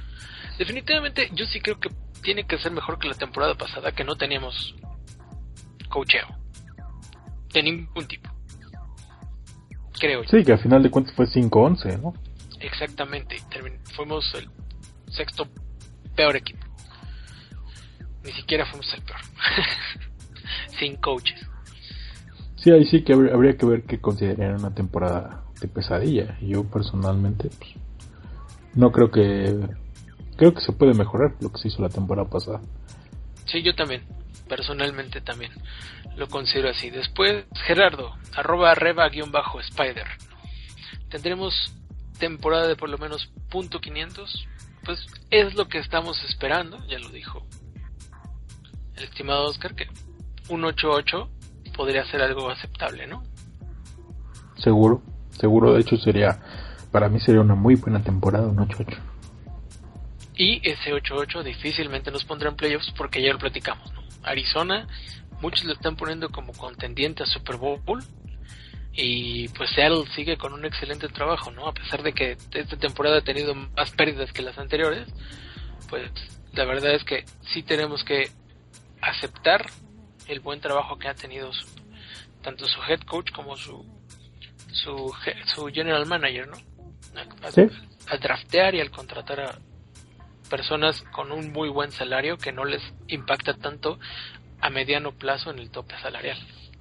Definitivamente yo sí creo que tiene que ser mejor que la temporada pasada, que no teníamos coacheo. De ningún tipo. Creo yo. Sí, que al final de cuentas fue cinco once, ¿no? Exactamente. Termin- fuimos el sexto peor equipo. Ni siquiera fuimos el peor. Sin coaches. Sí, ahí sí que habría, habría que ver qué considerarían una temporada de pesadilla. Yo personalmente, pues, no creo que... Creo que se puede mejorar lo que se hizo la temporada pasada. Sí, yo también. Personalmente también lo considero así. Después, Gerardo, arroba reba guión bajo spider. Tendremos temporada de por lo menos punto quinientos. Pues es lo que estamos esperando, ya lo dijo el estimado Oscar, que un ocho ocho podría ser algo aceptable, ¿no? Seguro, seguro, de hecho sería, para mí sería una muy buena temporada, un ocho ocho. Y ese ocho ocho difícilmente nos pondrá en playoffs porque ya lo platicamos, ¿no? Arizona, muchos lo están poniendo como contendiente a Super Bowl, y pues Seattle sigue con un excelente trabajo, ¿no? A pesar de que esta temporada ha tenido más pérdidas que las anteriores, pues la verdad es que sí tenemos que aceptar el buen trabajo que ha tenido su, tanto su head coach como su su su general manager, ¿no? Al, ¿Sí? al draftear y al contratar a personas con un muy buen salario que no les impacta tanto a mediano plazo en el tope salarial.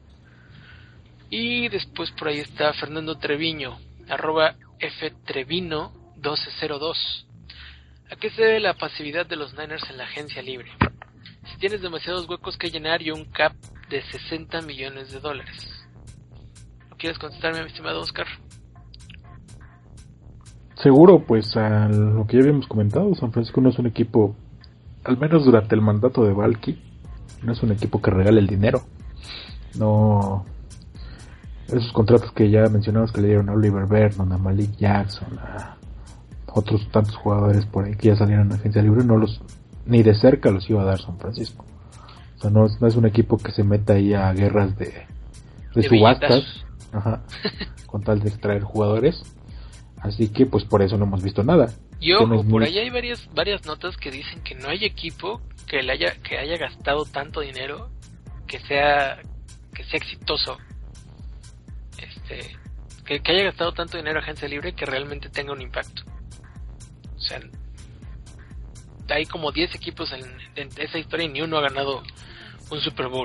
Y después por ahí está Fernando Treviño, arroba ftreviño doce cero dos. ¿A qué se debe la pasividad de los Niners en la agencia libre? Si tienes demasiados huecos que llenar y un cap de sesenta millones de dólares. ¿No quieres contestarme, mi estimado Oscar? Seguro, pues a lo que ya habíamos comentado, San Francisco no es un equipo, al menos durante el mandato de Balky, no es un equipo que regale el dinero. No, esos contratos que ya mencionamos que le dieron a Oliver Vernon, a Malik Jackson, a otros tantos jugadores por ahí que ya salieron a agencia libre, no los, ni de cerca los iba a dar San Francisco. O sea, no es, no es un equipo que se meta ahí a guerras de, de, de subastas, ajá, con tal de extraer jugadores. Así que pues por eso no hemos visto nada. Y ojo, por muy... ahí hay varias varias notas que dicen que no hay equipo que le haya que haya gastado tanto dinero que sea que sea exitoso. Este, que, que haya gastado tanto dinero a agencia libre que realmente tenga un impacto. O sea, hay como diez equipos en, en esa historia y ni uno ha ganado un Super Bowl.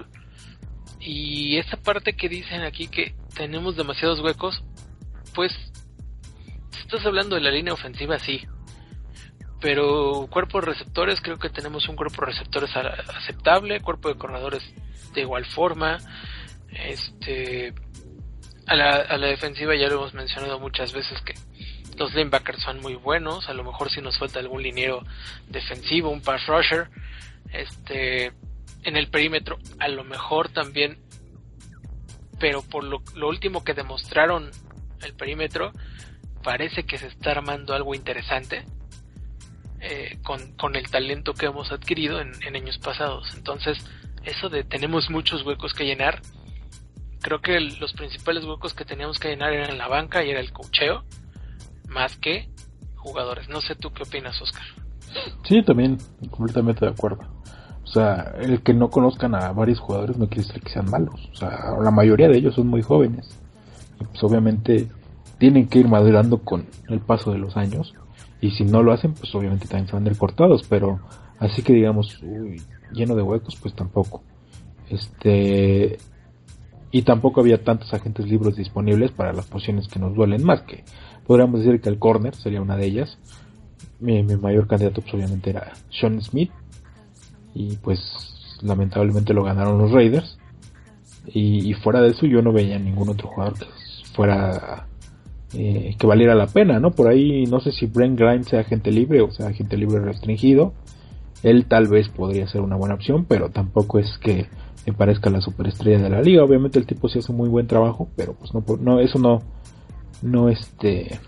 Y esa parte que dicen aquí que tenemos demasiados huecos, pues estás hablando de la línea ofensiva, sí, pero cuerpo de receptores, creo que tenemos un cuerpo de receptores aceptable, cuerpo de corredores de igual forma. Este, a la, a la defensiva ya lo hemos mencionado muchas veces que los linebackers son muy buenos. A lo mejor si nos falta algún liniero defensivo, un pass rusher. Este, en el perímetro a lo mejor también, pero por lo, lo último que demostraron el perímetro, parece que se está armando algo interesante eh, con, con el talento que hemos adquirido en, en años pasados. Entonces, eso de tenemos muchos huecos que llenar, creo que el, los principales huecos que teníamos que llenar eran la banca y era el coacheo, más que jugadores. No sé tú qué opinas, Oscar. Sí, también, completamente de acuerdo. O sea, el que no conozcan a varios jugadores no quiere decir que sean malos. O sea, la mayoría de ellos son muy jóvenes. Y pues obviamente tienen que ir madurando con el paso de los años, y si no lo hacen, pues obviamente también se van a ir cortados, pero así que digamos, uy, lleno de huecos, pues tampoco. Este, y tampoco había tantos agentes libres disponibles para las posiciones que nos duelen más, que podríamos decir que el corner sería una de ellas. Mi, mi mayor candidato pues obviamente era Sean Smith, y pues lamentablemente lo ganaron los Raiders, y, y fuera de eso yo no veía ningún otro jugador que fuera Eh, que valiera la pena, ¿no? Por ahí no sé si Brent Grimes sea agente libre o sea agente libre restringido. Él tal vez podría ser una buena opción, pero tampoco es que me parezca la superestrella de la liga. Obviamente el tipo sí hace muy buen trabajo, pero pues no, no eso no, no este...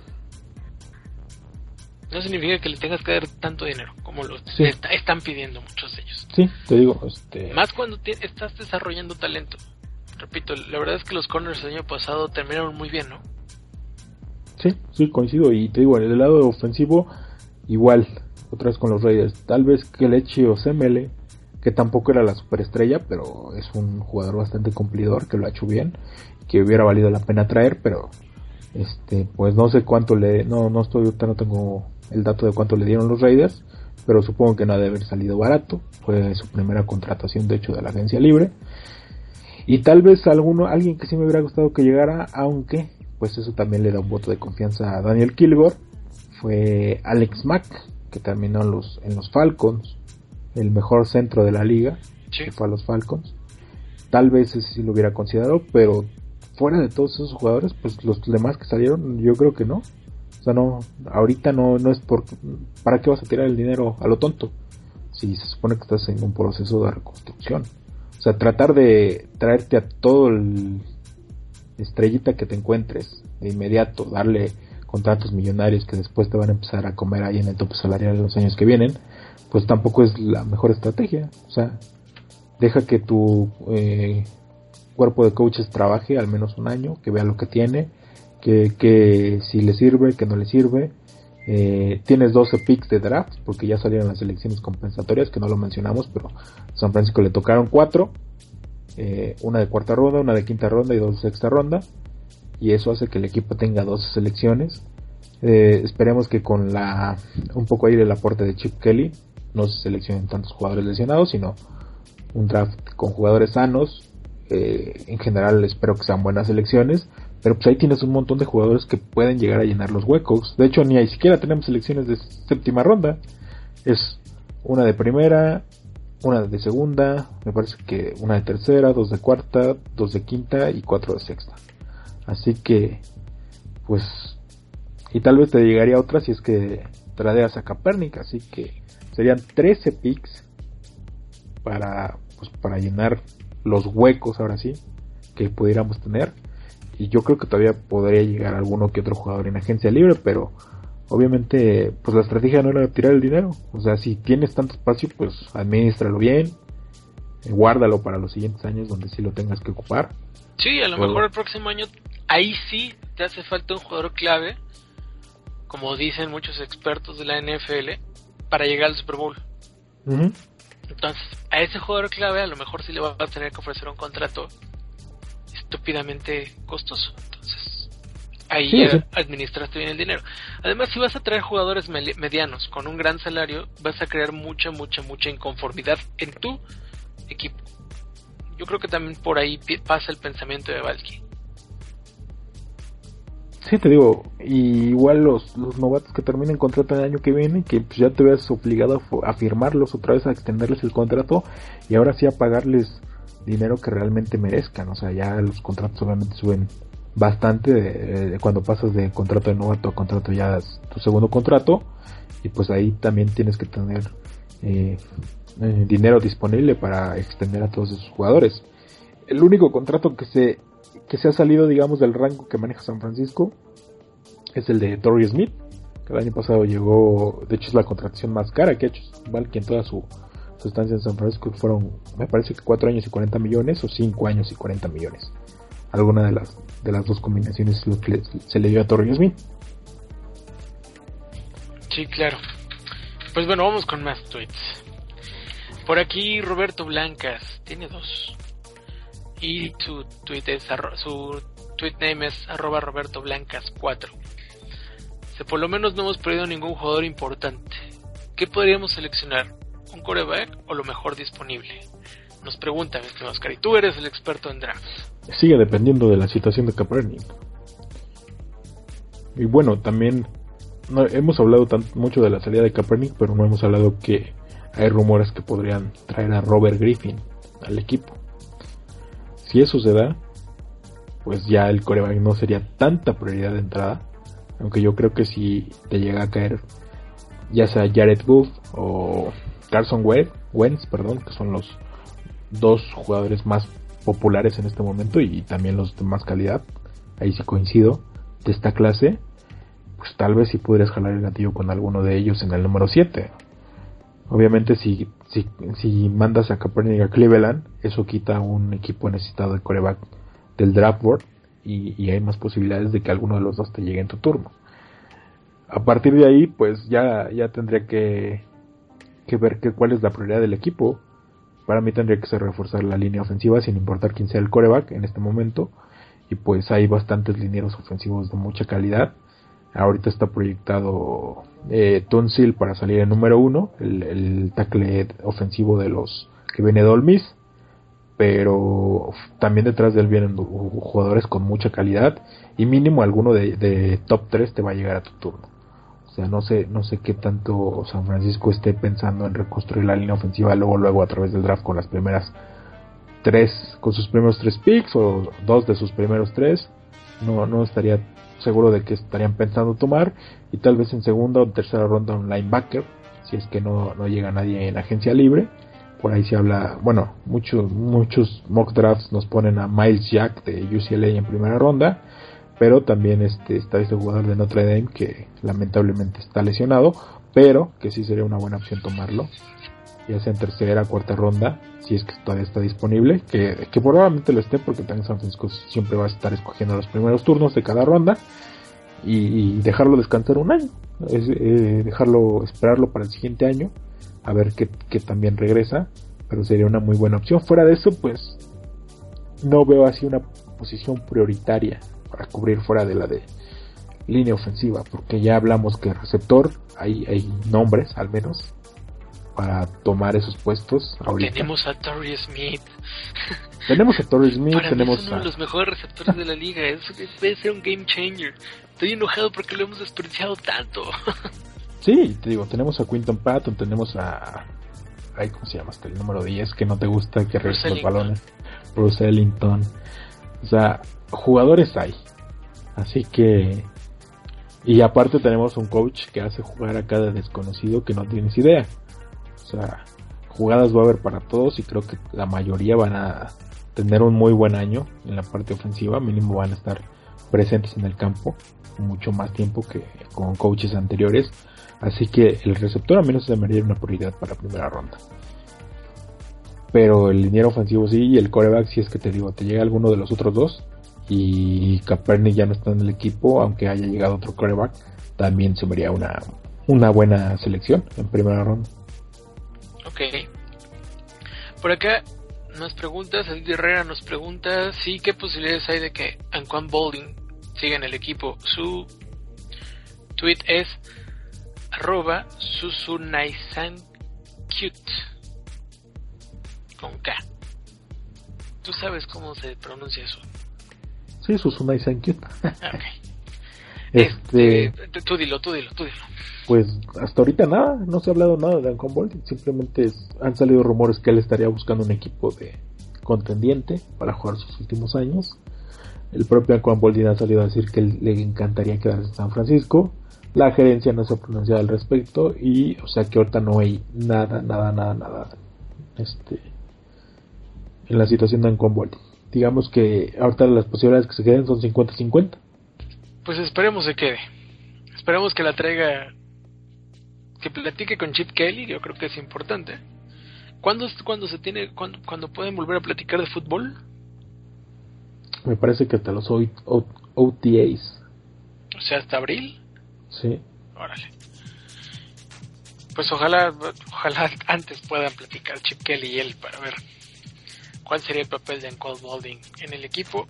No significa que le tengas que dar tanto dinero como lo sí. est- están pidiendo muchos de ellos. Sí, te digo, este... Más cuando te- estás desarrollando talento. Repito, la verdad es que los corners el año pasado terminaron muy bien, ¿no? Sí, sí, coincido, y te digo, en el lado ofensivo, igual, otra vez con los Raiders, tal vez Kelechi Osemele que tampoco era la superestrella, pero es un jugador bastante cumplidor, que lo ha hecho bien, que hubiera valido la pena traer, pero este pues no sé cuánto le, no no estoy ahorita no tengo el dato de cuánto le dieron los Raiders, pero supongo que no ha de haber salido barato. Fue su primera contratación, de hecho, de la agencia libre. Y tal vez alguno, alguien que sí me hubiera gustado que llegara, aunque pues eso también le da un voto de confianza a Daniel Kilgore, fue Alex Mack, que terminó en los, en los Falcons, el mejor centro de la liga, sí. Que fue a los Falcons. Tal vez ese sí lo hubiera considerado, pero fuera de todos esos jugadores, pues los demás que salieron, yo creo que no. O sea, no, ahorita no, no es por, ¿para qué vas a tirar el dinero a lo tonto? Si se supone que estás en un proceso de reconstrucción. O sea, tratar de traerte a todo el estrellita que te encuentres de inmediato, darle contratos millonarios que después te van a empezar a comer ahí en el tope salarial en los años que vienen, pues tampoco es la mejor estrategia. O sea, deja que tu eh, cuerpo de coaches trabaje al menos un año, que vea lo que tiene, que, que si le sirve, que no le sirve. Eh, tienes doce picks de draft, porque ya salieron las elecciones compensatorias, que no lo mencionamos, pero a San Francisco le tocaron cuatro, eh, una de cuarta ronda, una de quinta ronda y dos de sexta ronda, y eso hace que el equipo tenga doce selecciones. Eh, esperemos que con la un poco ahí del aporte de Chip Kelly no se seleccionen tantos jugadores lesionados, sino un draft con jugadores sanos. Eh, en general espero que sean buenas selecciones, pero pues ahí tienes un montón de jugadores que pueden llegar a llenar los huecos. De hecho, ni siquiera tenemos selecciones de séptima ronda. Es una de primera, una de segunda, me parece que una de tercera, dos de cuarta, dos de quinta y cuatro de sexta. Así que, pues, y tal vez te llegaría otra si es que tradeas a Kaepernick. Así que serían trece picks para, pues, para llenar los huecos, ahora sí, que pudiéramos tener. Y yo creo que todavía podría llegar alguno que otro jugador en agencia libre, pero obviamente pues la estrategia no era tirar el dinero. O sea, si tienes tanto espacio, pues administralo bien, guárdalo para los siguientes años donde sí lo tengas que ocupar. Sí, a lo Luego. mejor el próximo año ahí sí te hace falta un jugador clave, como dicen muchos expertos de la N F L, para llegar al Super Bowl. Uh-huh. Entonces, a ese jugador clave a lo mejor sí le vas a tener que ofrecer un contrato estúpidamente costoso. Entonces, ahí sí, sí. administraste bien el dinero. Además, si vas a traer jugadores me- medianos con un gran salario, vas a crear mucha, mucha, mucha inconformidad en tu equipo. Yo creo que también por ahí pasa el pensamiento de Valky. Sí, te digo, y igual los, los novatos que terminen contrato el año que viene, que pues ya te veas obligado a, a firmarlos otra vez, a extenderles el contrato y ahora sí a pagarles dinero que realmente merezcan. O sea, ya los contratos obviamente suben bastante de, de cuando pasas de contrato de novato a contrato ya es tu segundo contrato, y pues ahí también tienes que tener eh, eh, dinero disponible para extender a todos esos jugadores. El único contrato que se que se ha salido, digamos, del rango que maneja San Francisco es el de Torrey Smith, que el año pasado llegó, de hecho es la contratación más cara que ha hecho Valky en toda su su estancia en San Francisco. Fueron, me parece que cuatro años y cuarenta millones o cinco años y cuarenta millones. Alguna de las de las dos combinaciones es lo que le, se le dio a Torrey Smith. Sí, claro. Pues bueno, vamos con más tweets. Por aquí Roberto Blancas tiene dos. Y su tweet es su tweet name es arroba Roberto Blancas cuatro. Si por lo menos no hemos perdido ningún jugador importante, ¿qué podríamos seleccionar? ¿Un quarterback o lo mejor disponible? Nos pregunta, mi estimado Oscar, y tú eres el experto en drafts. Sigue dependiendo de la situación de Kaepernick. Y bueno, también no, hemos hablado tan, mucho de la salida de Kaepernick, pero no hemos hablado que hay rumores que podrían traer a Robert Griffin al equipo. Si eso se da, pues ya el quarterback no sería tanta prioridad de entrada, aunque yo creo que si te llega a caer ya sea Jared Goff o Carson Wentz, perdón, que son los dos jugadores más populares en este momento y también los de más calidad, ahí sí coincido, de esta clase, pues tal vez sí podrías jalar el gatillo con alguno de ellos en el número siete. Obviamente si, si, si mandas a Kaepernick a Cleveland, eso quita un equipo necesitado de quarterback del draft board y, y hay más posibilidades de que alguno de los dos te llegue en tu turno. A partir de ahí, pues ya, ya tendría que, que ver que, cuál es la prioridad del equipo. para mí tendría que ser reforzar la línea ofensiva sin importar quién sea el quarterback en este momento, y pues hay bastantes linieros ofensivos de mucha calidad. Ahorita está proyectado eh, Tunsil para salir en número uno, el, el tackle ofensivo de los que viene de Ole Miss, pero también detrás de él vienen jugadores con mucha calidad, y mínimo alguno de, de top tres te va a llegar a tu turno. O sea, no sé no sé qué tanto San Francisco esté pensando en reconstruir la línea ofensiva luego luego a través del draft con las primeras tres, con sus primeros tres picks o dos de sus primeros tres. No no estaría seguro de que estarían pensando tomar, y tal vez en segunda o tercera ronda un linebacker, si es que no, no llega nadie en agencia libre. Por ahí se habla, bueno, muchos muchos mock drafts nos ponen a Miles Jack de U C L A en primera ronda, pero también este está este jugador de Notre Dame que lamentablemente está lesionado, pero que sí sería una buena opción tomarlo, ya sea en tercera, cuarta ronda, si es que todavía está disponible, que, que probablemente lo esté, porque también San Francisco siempre va a estar escogiendo los primeros turnos de cada ronda, y, y dejarlo descansar un año, es, eh, dejarlo, esperarlo para el siguiente año, a ver que, que también regresa, pero sería una muy buena opción. Fuera de eso, pues no veo así una posición prioritaria para cubrir fuera de la de línea ofensiva, porque ya hablamos que receptor, hay, hay nombres al menos para tomar esos puestos ahorita. Tenemos a Torrey Smith. Tenemos a Torrey Smith, para tenemos mí es uno a... de los mejores receptores de la liga. Es, debe ser un game changer. Estoy enojado porque lo hemos desperdiciado tanto. Sí, te digo, tenemos a Quinton Patton, tenemos a... Ay, ¿cómo se llama? Hasta el número diez, que no te gusta que regrese los balones. Bruce Ellington. O sea, jugadores hay. Así que... Y aparte tenemos un coach que hace jugar a cada desconocido que no tienes idea. O sea, jugadas va a haber para todos, y creo que la mayoría van a tener un muy buen año en la parte ofensiva. Mínimo van a estar presentes en el campo mucho más tiempo que con coaches anteriores. Así que el receptor al menos debería una prioridad para la primera ronda. Pero el liniero ofensivo sí, y el quarterback, si es que te digo, te llega alguno de los otros dos, y Kaepernick ya no está en el equipo, aunque haya llegado otro quarterback, también se vería una, una buena selección en primera ronda. Ok. Por acá nos pregunta, Sadie Herrera nos pregunta, sí, ¿qué posibilidades hay de que Anquan Boldin siga en el equipo? Su tweet es arroba susunaisancute con K. ¿Tú sabes cómo se pronuncia eso? Sí, Susunaisancute. Ok. Este, este, tú dilo, tú dilo, tú dilo. Pues hasta ahorita nada, no se ha hablado nada de Anquan Boldin, simplemente es, han salido rumores que él estaría buscando un equipo de contendiente para jugar sus últimos años. El propio Anquan Boldin ha salido a decir que le encantaría quedarse en San Francisco. La gerencia no se ha pronunciado al respecto, y o sea que ahorita no hay nada, nada, nada, nada este en la situación de Anquan Boldin. Digamos que ahorita las posibilidades que se queden son cincuenta cincuenta. Pues esperemos se quede. Esperemos que la traiga, que platique con Chip Kelly, yo creo que es importante. ¿Cuándo es cuando se tiene, cuando, cuando pueden volver a platicar de fútbol? Me parece que hasta los O T As. O sea, hasta abril. Sí. Órale. Pues ojalá, ojalá antes puedan platicar Chip Kelly y él para ver cuál sería el papel de Anquan Boldin en el equipo.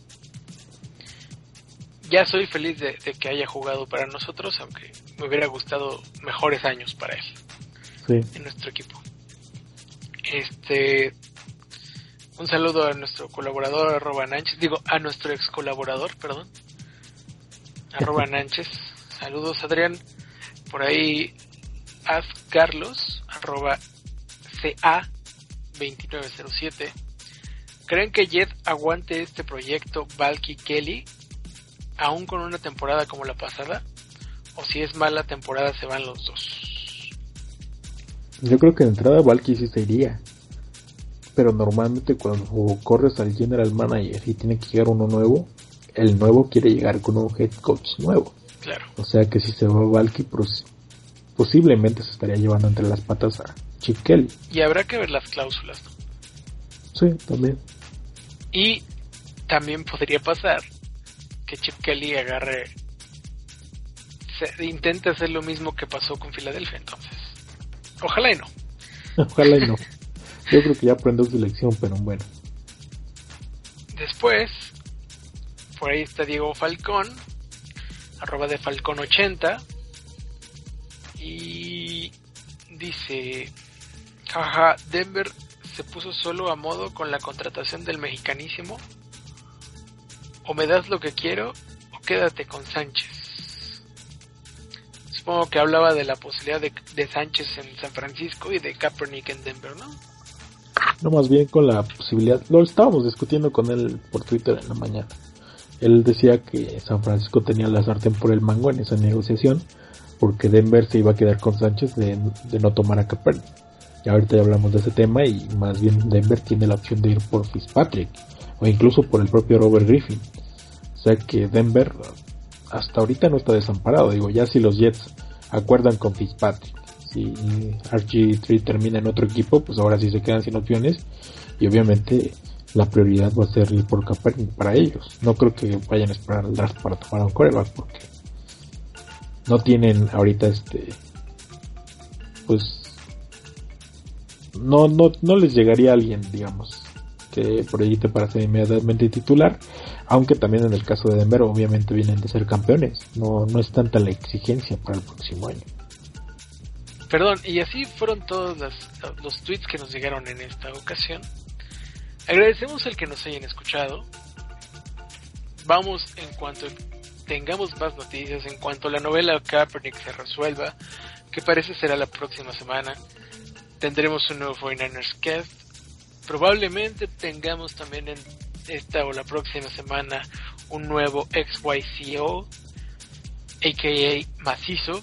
Ya soy feliz de, de que haya jugado para nosotros, aunque me hubiera gustado mejores años para él. Sí. En nuestro equipo. Este, un saludo a nuestro colaborador arroba Nanches, digo a nuestro ex colaborador, perdón, arroba Nanches. Saludos, Adrián. Por ahí Az Carlos arroba C A veintinueve cero siete. ¿Creen que Jet aguante este proyecto Valky Kelly aún con una temporada como la pasada? ¿O si es mala temporada se van los dos? Yo creo que de entrada Valky sí se iría. Pero normalmente cuando corres al general manager y tiene que llegar uno nuevo, el nuevo quiere llegar con un head coach nuevo. Claro. O sea que si se va Valky, pos- posiblemente se estaría llevando entre las patas a Chip Kelly. Y habrá que ver las cláusulas, ¿no? Sí, también. Y también podría pasar que Chip Kelly agarre, se, intente hacer lo mismo que pasó con Filadelfia, entonces. Ojalá y no. Ojalá y no. Yo creo que ya aprendió su lección, pero bueno. Después, por ahí está Diego Falcón, arroba de Falcón ochenta, y dice, jaja, Denver se puso solo a modo con la contratación del mexicanísimo. O me das lo que quiero, o quédate con Sánchez. Supongo que hablaba de la posibilidad de, de Sánchez en San Francisco y de Kaepernick en Denver, ¿no? No, más bien con la posibilidad, lo estábamos discutiendo con él por Twitter en la mañana. Él decía que San Francisco tenía la sartén por el mango en esa negociación, porque Denver se iba a quedar con Sánchez de, de no tomar a Kaepernick. Y ahorita ya hablamos de ese tema, y más bien Denver tiene la opción de ir por Fitzpatrick, o incluso por el propio Robert Griffin. O sea que Denver hasta ahorita no está desamparado. Digo, ya si los Jets acuerdan con Fitzpatrick, si R G tres termina en otro equipo, pues ahora sí se quedan sin opciones, y obviamente la prioridad va a ser ir por Kaepernick para ellos. No creo que vayan a esperar el draft para tomar a un quarterback, porque no tienen ahorita este pues no no no les llegaría alguien, digamos, que proyecte para ser inmediatamente titular, aunque también en el caso de Denver obviamente vienen de ser campeones. No no es tanta la exigencia para el próximo año. Perdón, y así fueron todos las, los tweets que nos llegaron en esta ocasión. Agradecemos el que nos hayan escuchado. Vamos, en cuanto tengamos más noticias, en cuanto la novela Kaepernick se resuelva, que parece será la próxima semana, tendremos un nuevo forty-niners Cast. Probablemente tengamos también en esta o la próxima semana un nuevo X Y C O, a k a. Macizo.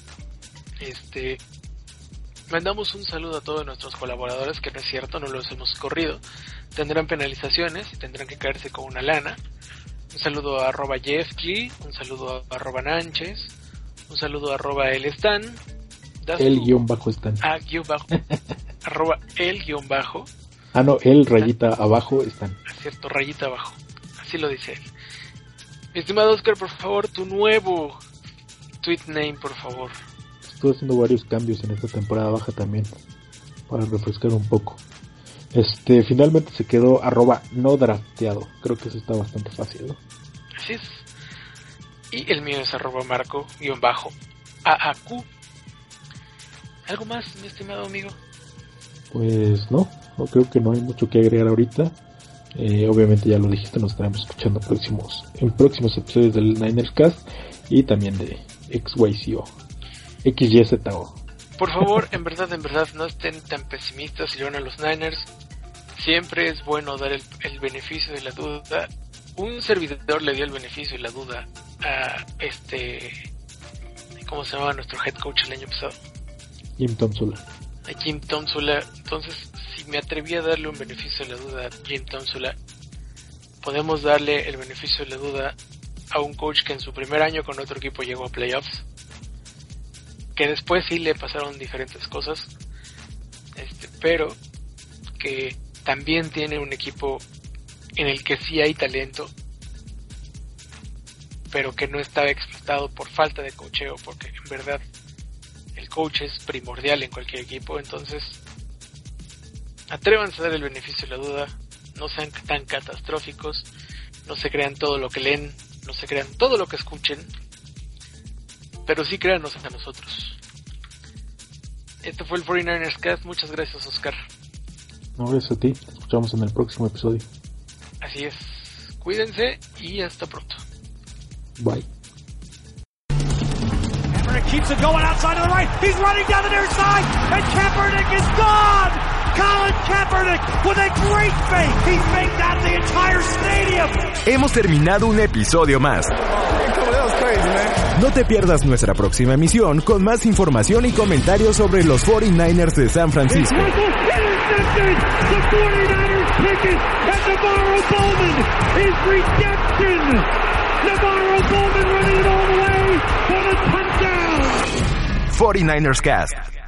Este, mandamos un saludo a todos nuestros colaboradores, que no es cierto, no los hemos corrido. Tendrán penalizaciones y tendrán que caerse con una lana. Un saludo a arroba Jeffg, un saludo a arroba Nanches, un saludo a arroba el Stan. El tu... guión bajo Stan. Ah, guión bajo. arroba el guión bajo. Ah, no, el rayita Stan. Abajo Stan. Es cierto, rayita abajo. Así lo dice él. Mi estimado Oscar, por favor, tu nuevo tweet name, por favor. Estoy haciendo varios cambios en esta temporada baja también, para refrescar un poco. Este, finalmente se quedó arroba no drafteado. Creo que eso está bastante fácil, ¿no? Así es. Y el mío es arroba marco guión bajo A A Q. ¿Algo más, mi estimado amigo? Pues no, no creo que no hay mucho que agregar ahorita. Eh, obviamente ya lo dijiste, nos estaremos escuchando próximos, en próximos episodios del Niners Cast y también de X Y C O. X Y Z O. Por favor, en verdad, en verdad, no estén tan pesimistas si le van a los Niners. Siempre es bueno dar el, el beneficio de la duda. Un servidor le dio el beneficio de la duda a este... ¿Cómo se llamaba nuestro head coach el año pasado? Jim Tomsula. A Jim Tomsula. Entonces, si me atreví a darle un beneficio de la duda a Jim Tomsula, podemos darle el beneficio de la duda a un coach que en su primer año con otro equipo llegó a playoffs, que después sí le pasaron diferentes cosas, este, pero que también tiene un equipo en el que sí hay talento, pero que no estaba explotado por falta de coacheo, porque en verdad el coach es primordial en cualquier equipo. Entonces, atrévanse a dar el beneficio de la duda, no sean tan catastróficos, no se crean todo lo que leen, no se crean todo lo que escuchen, pero sí créanos a nosotros. Esto fue el forty-niners Cast. Muchas gracias, Oscar. No, gracias a ti. Te escuchamos en el próximo episodio. Así es. Cuídense y hasta pronto. Bye. Kaepernick keeps it going outside to the right. He's running down the near side, and Kaepernick is gone. Colin Kaepernick with a great fake. He faked out the entire stadium. Hemos terminado un episodio más. No te pierdas nuestra próxima emisión con más información y comentarios sobre los forty-niners de San Francisco. forty-niners Cast.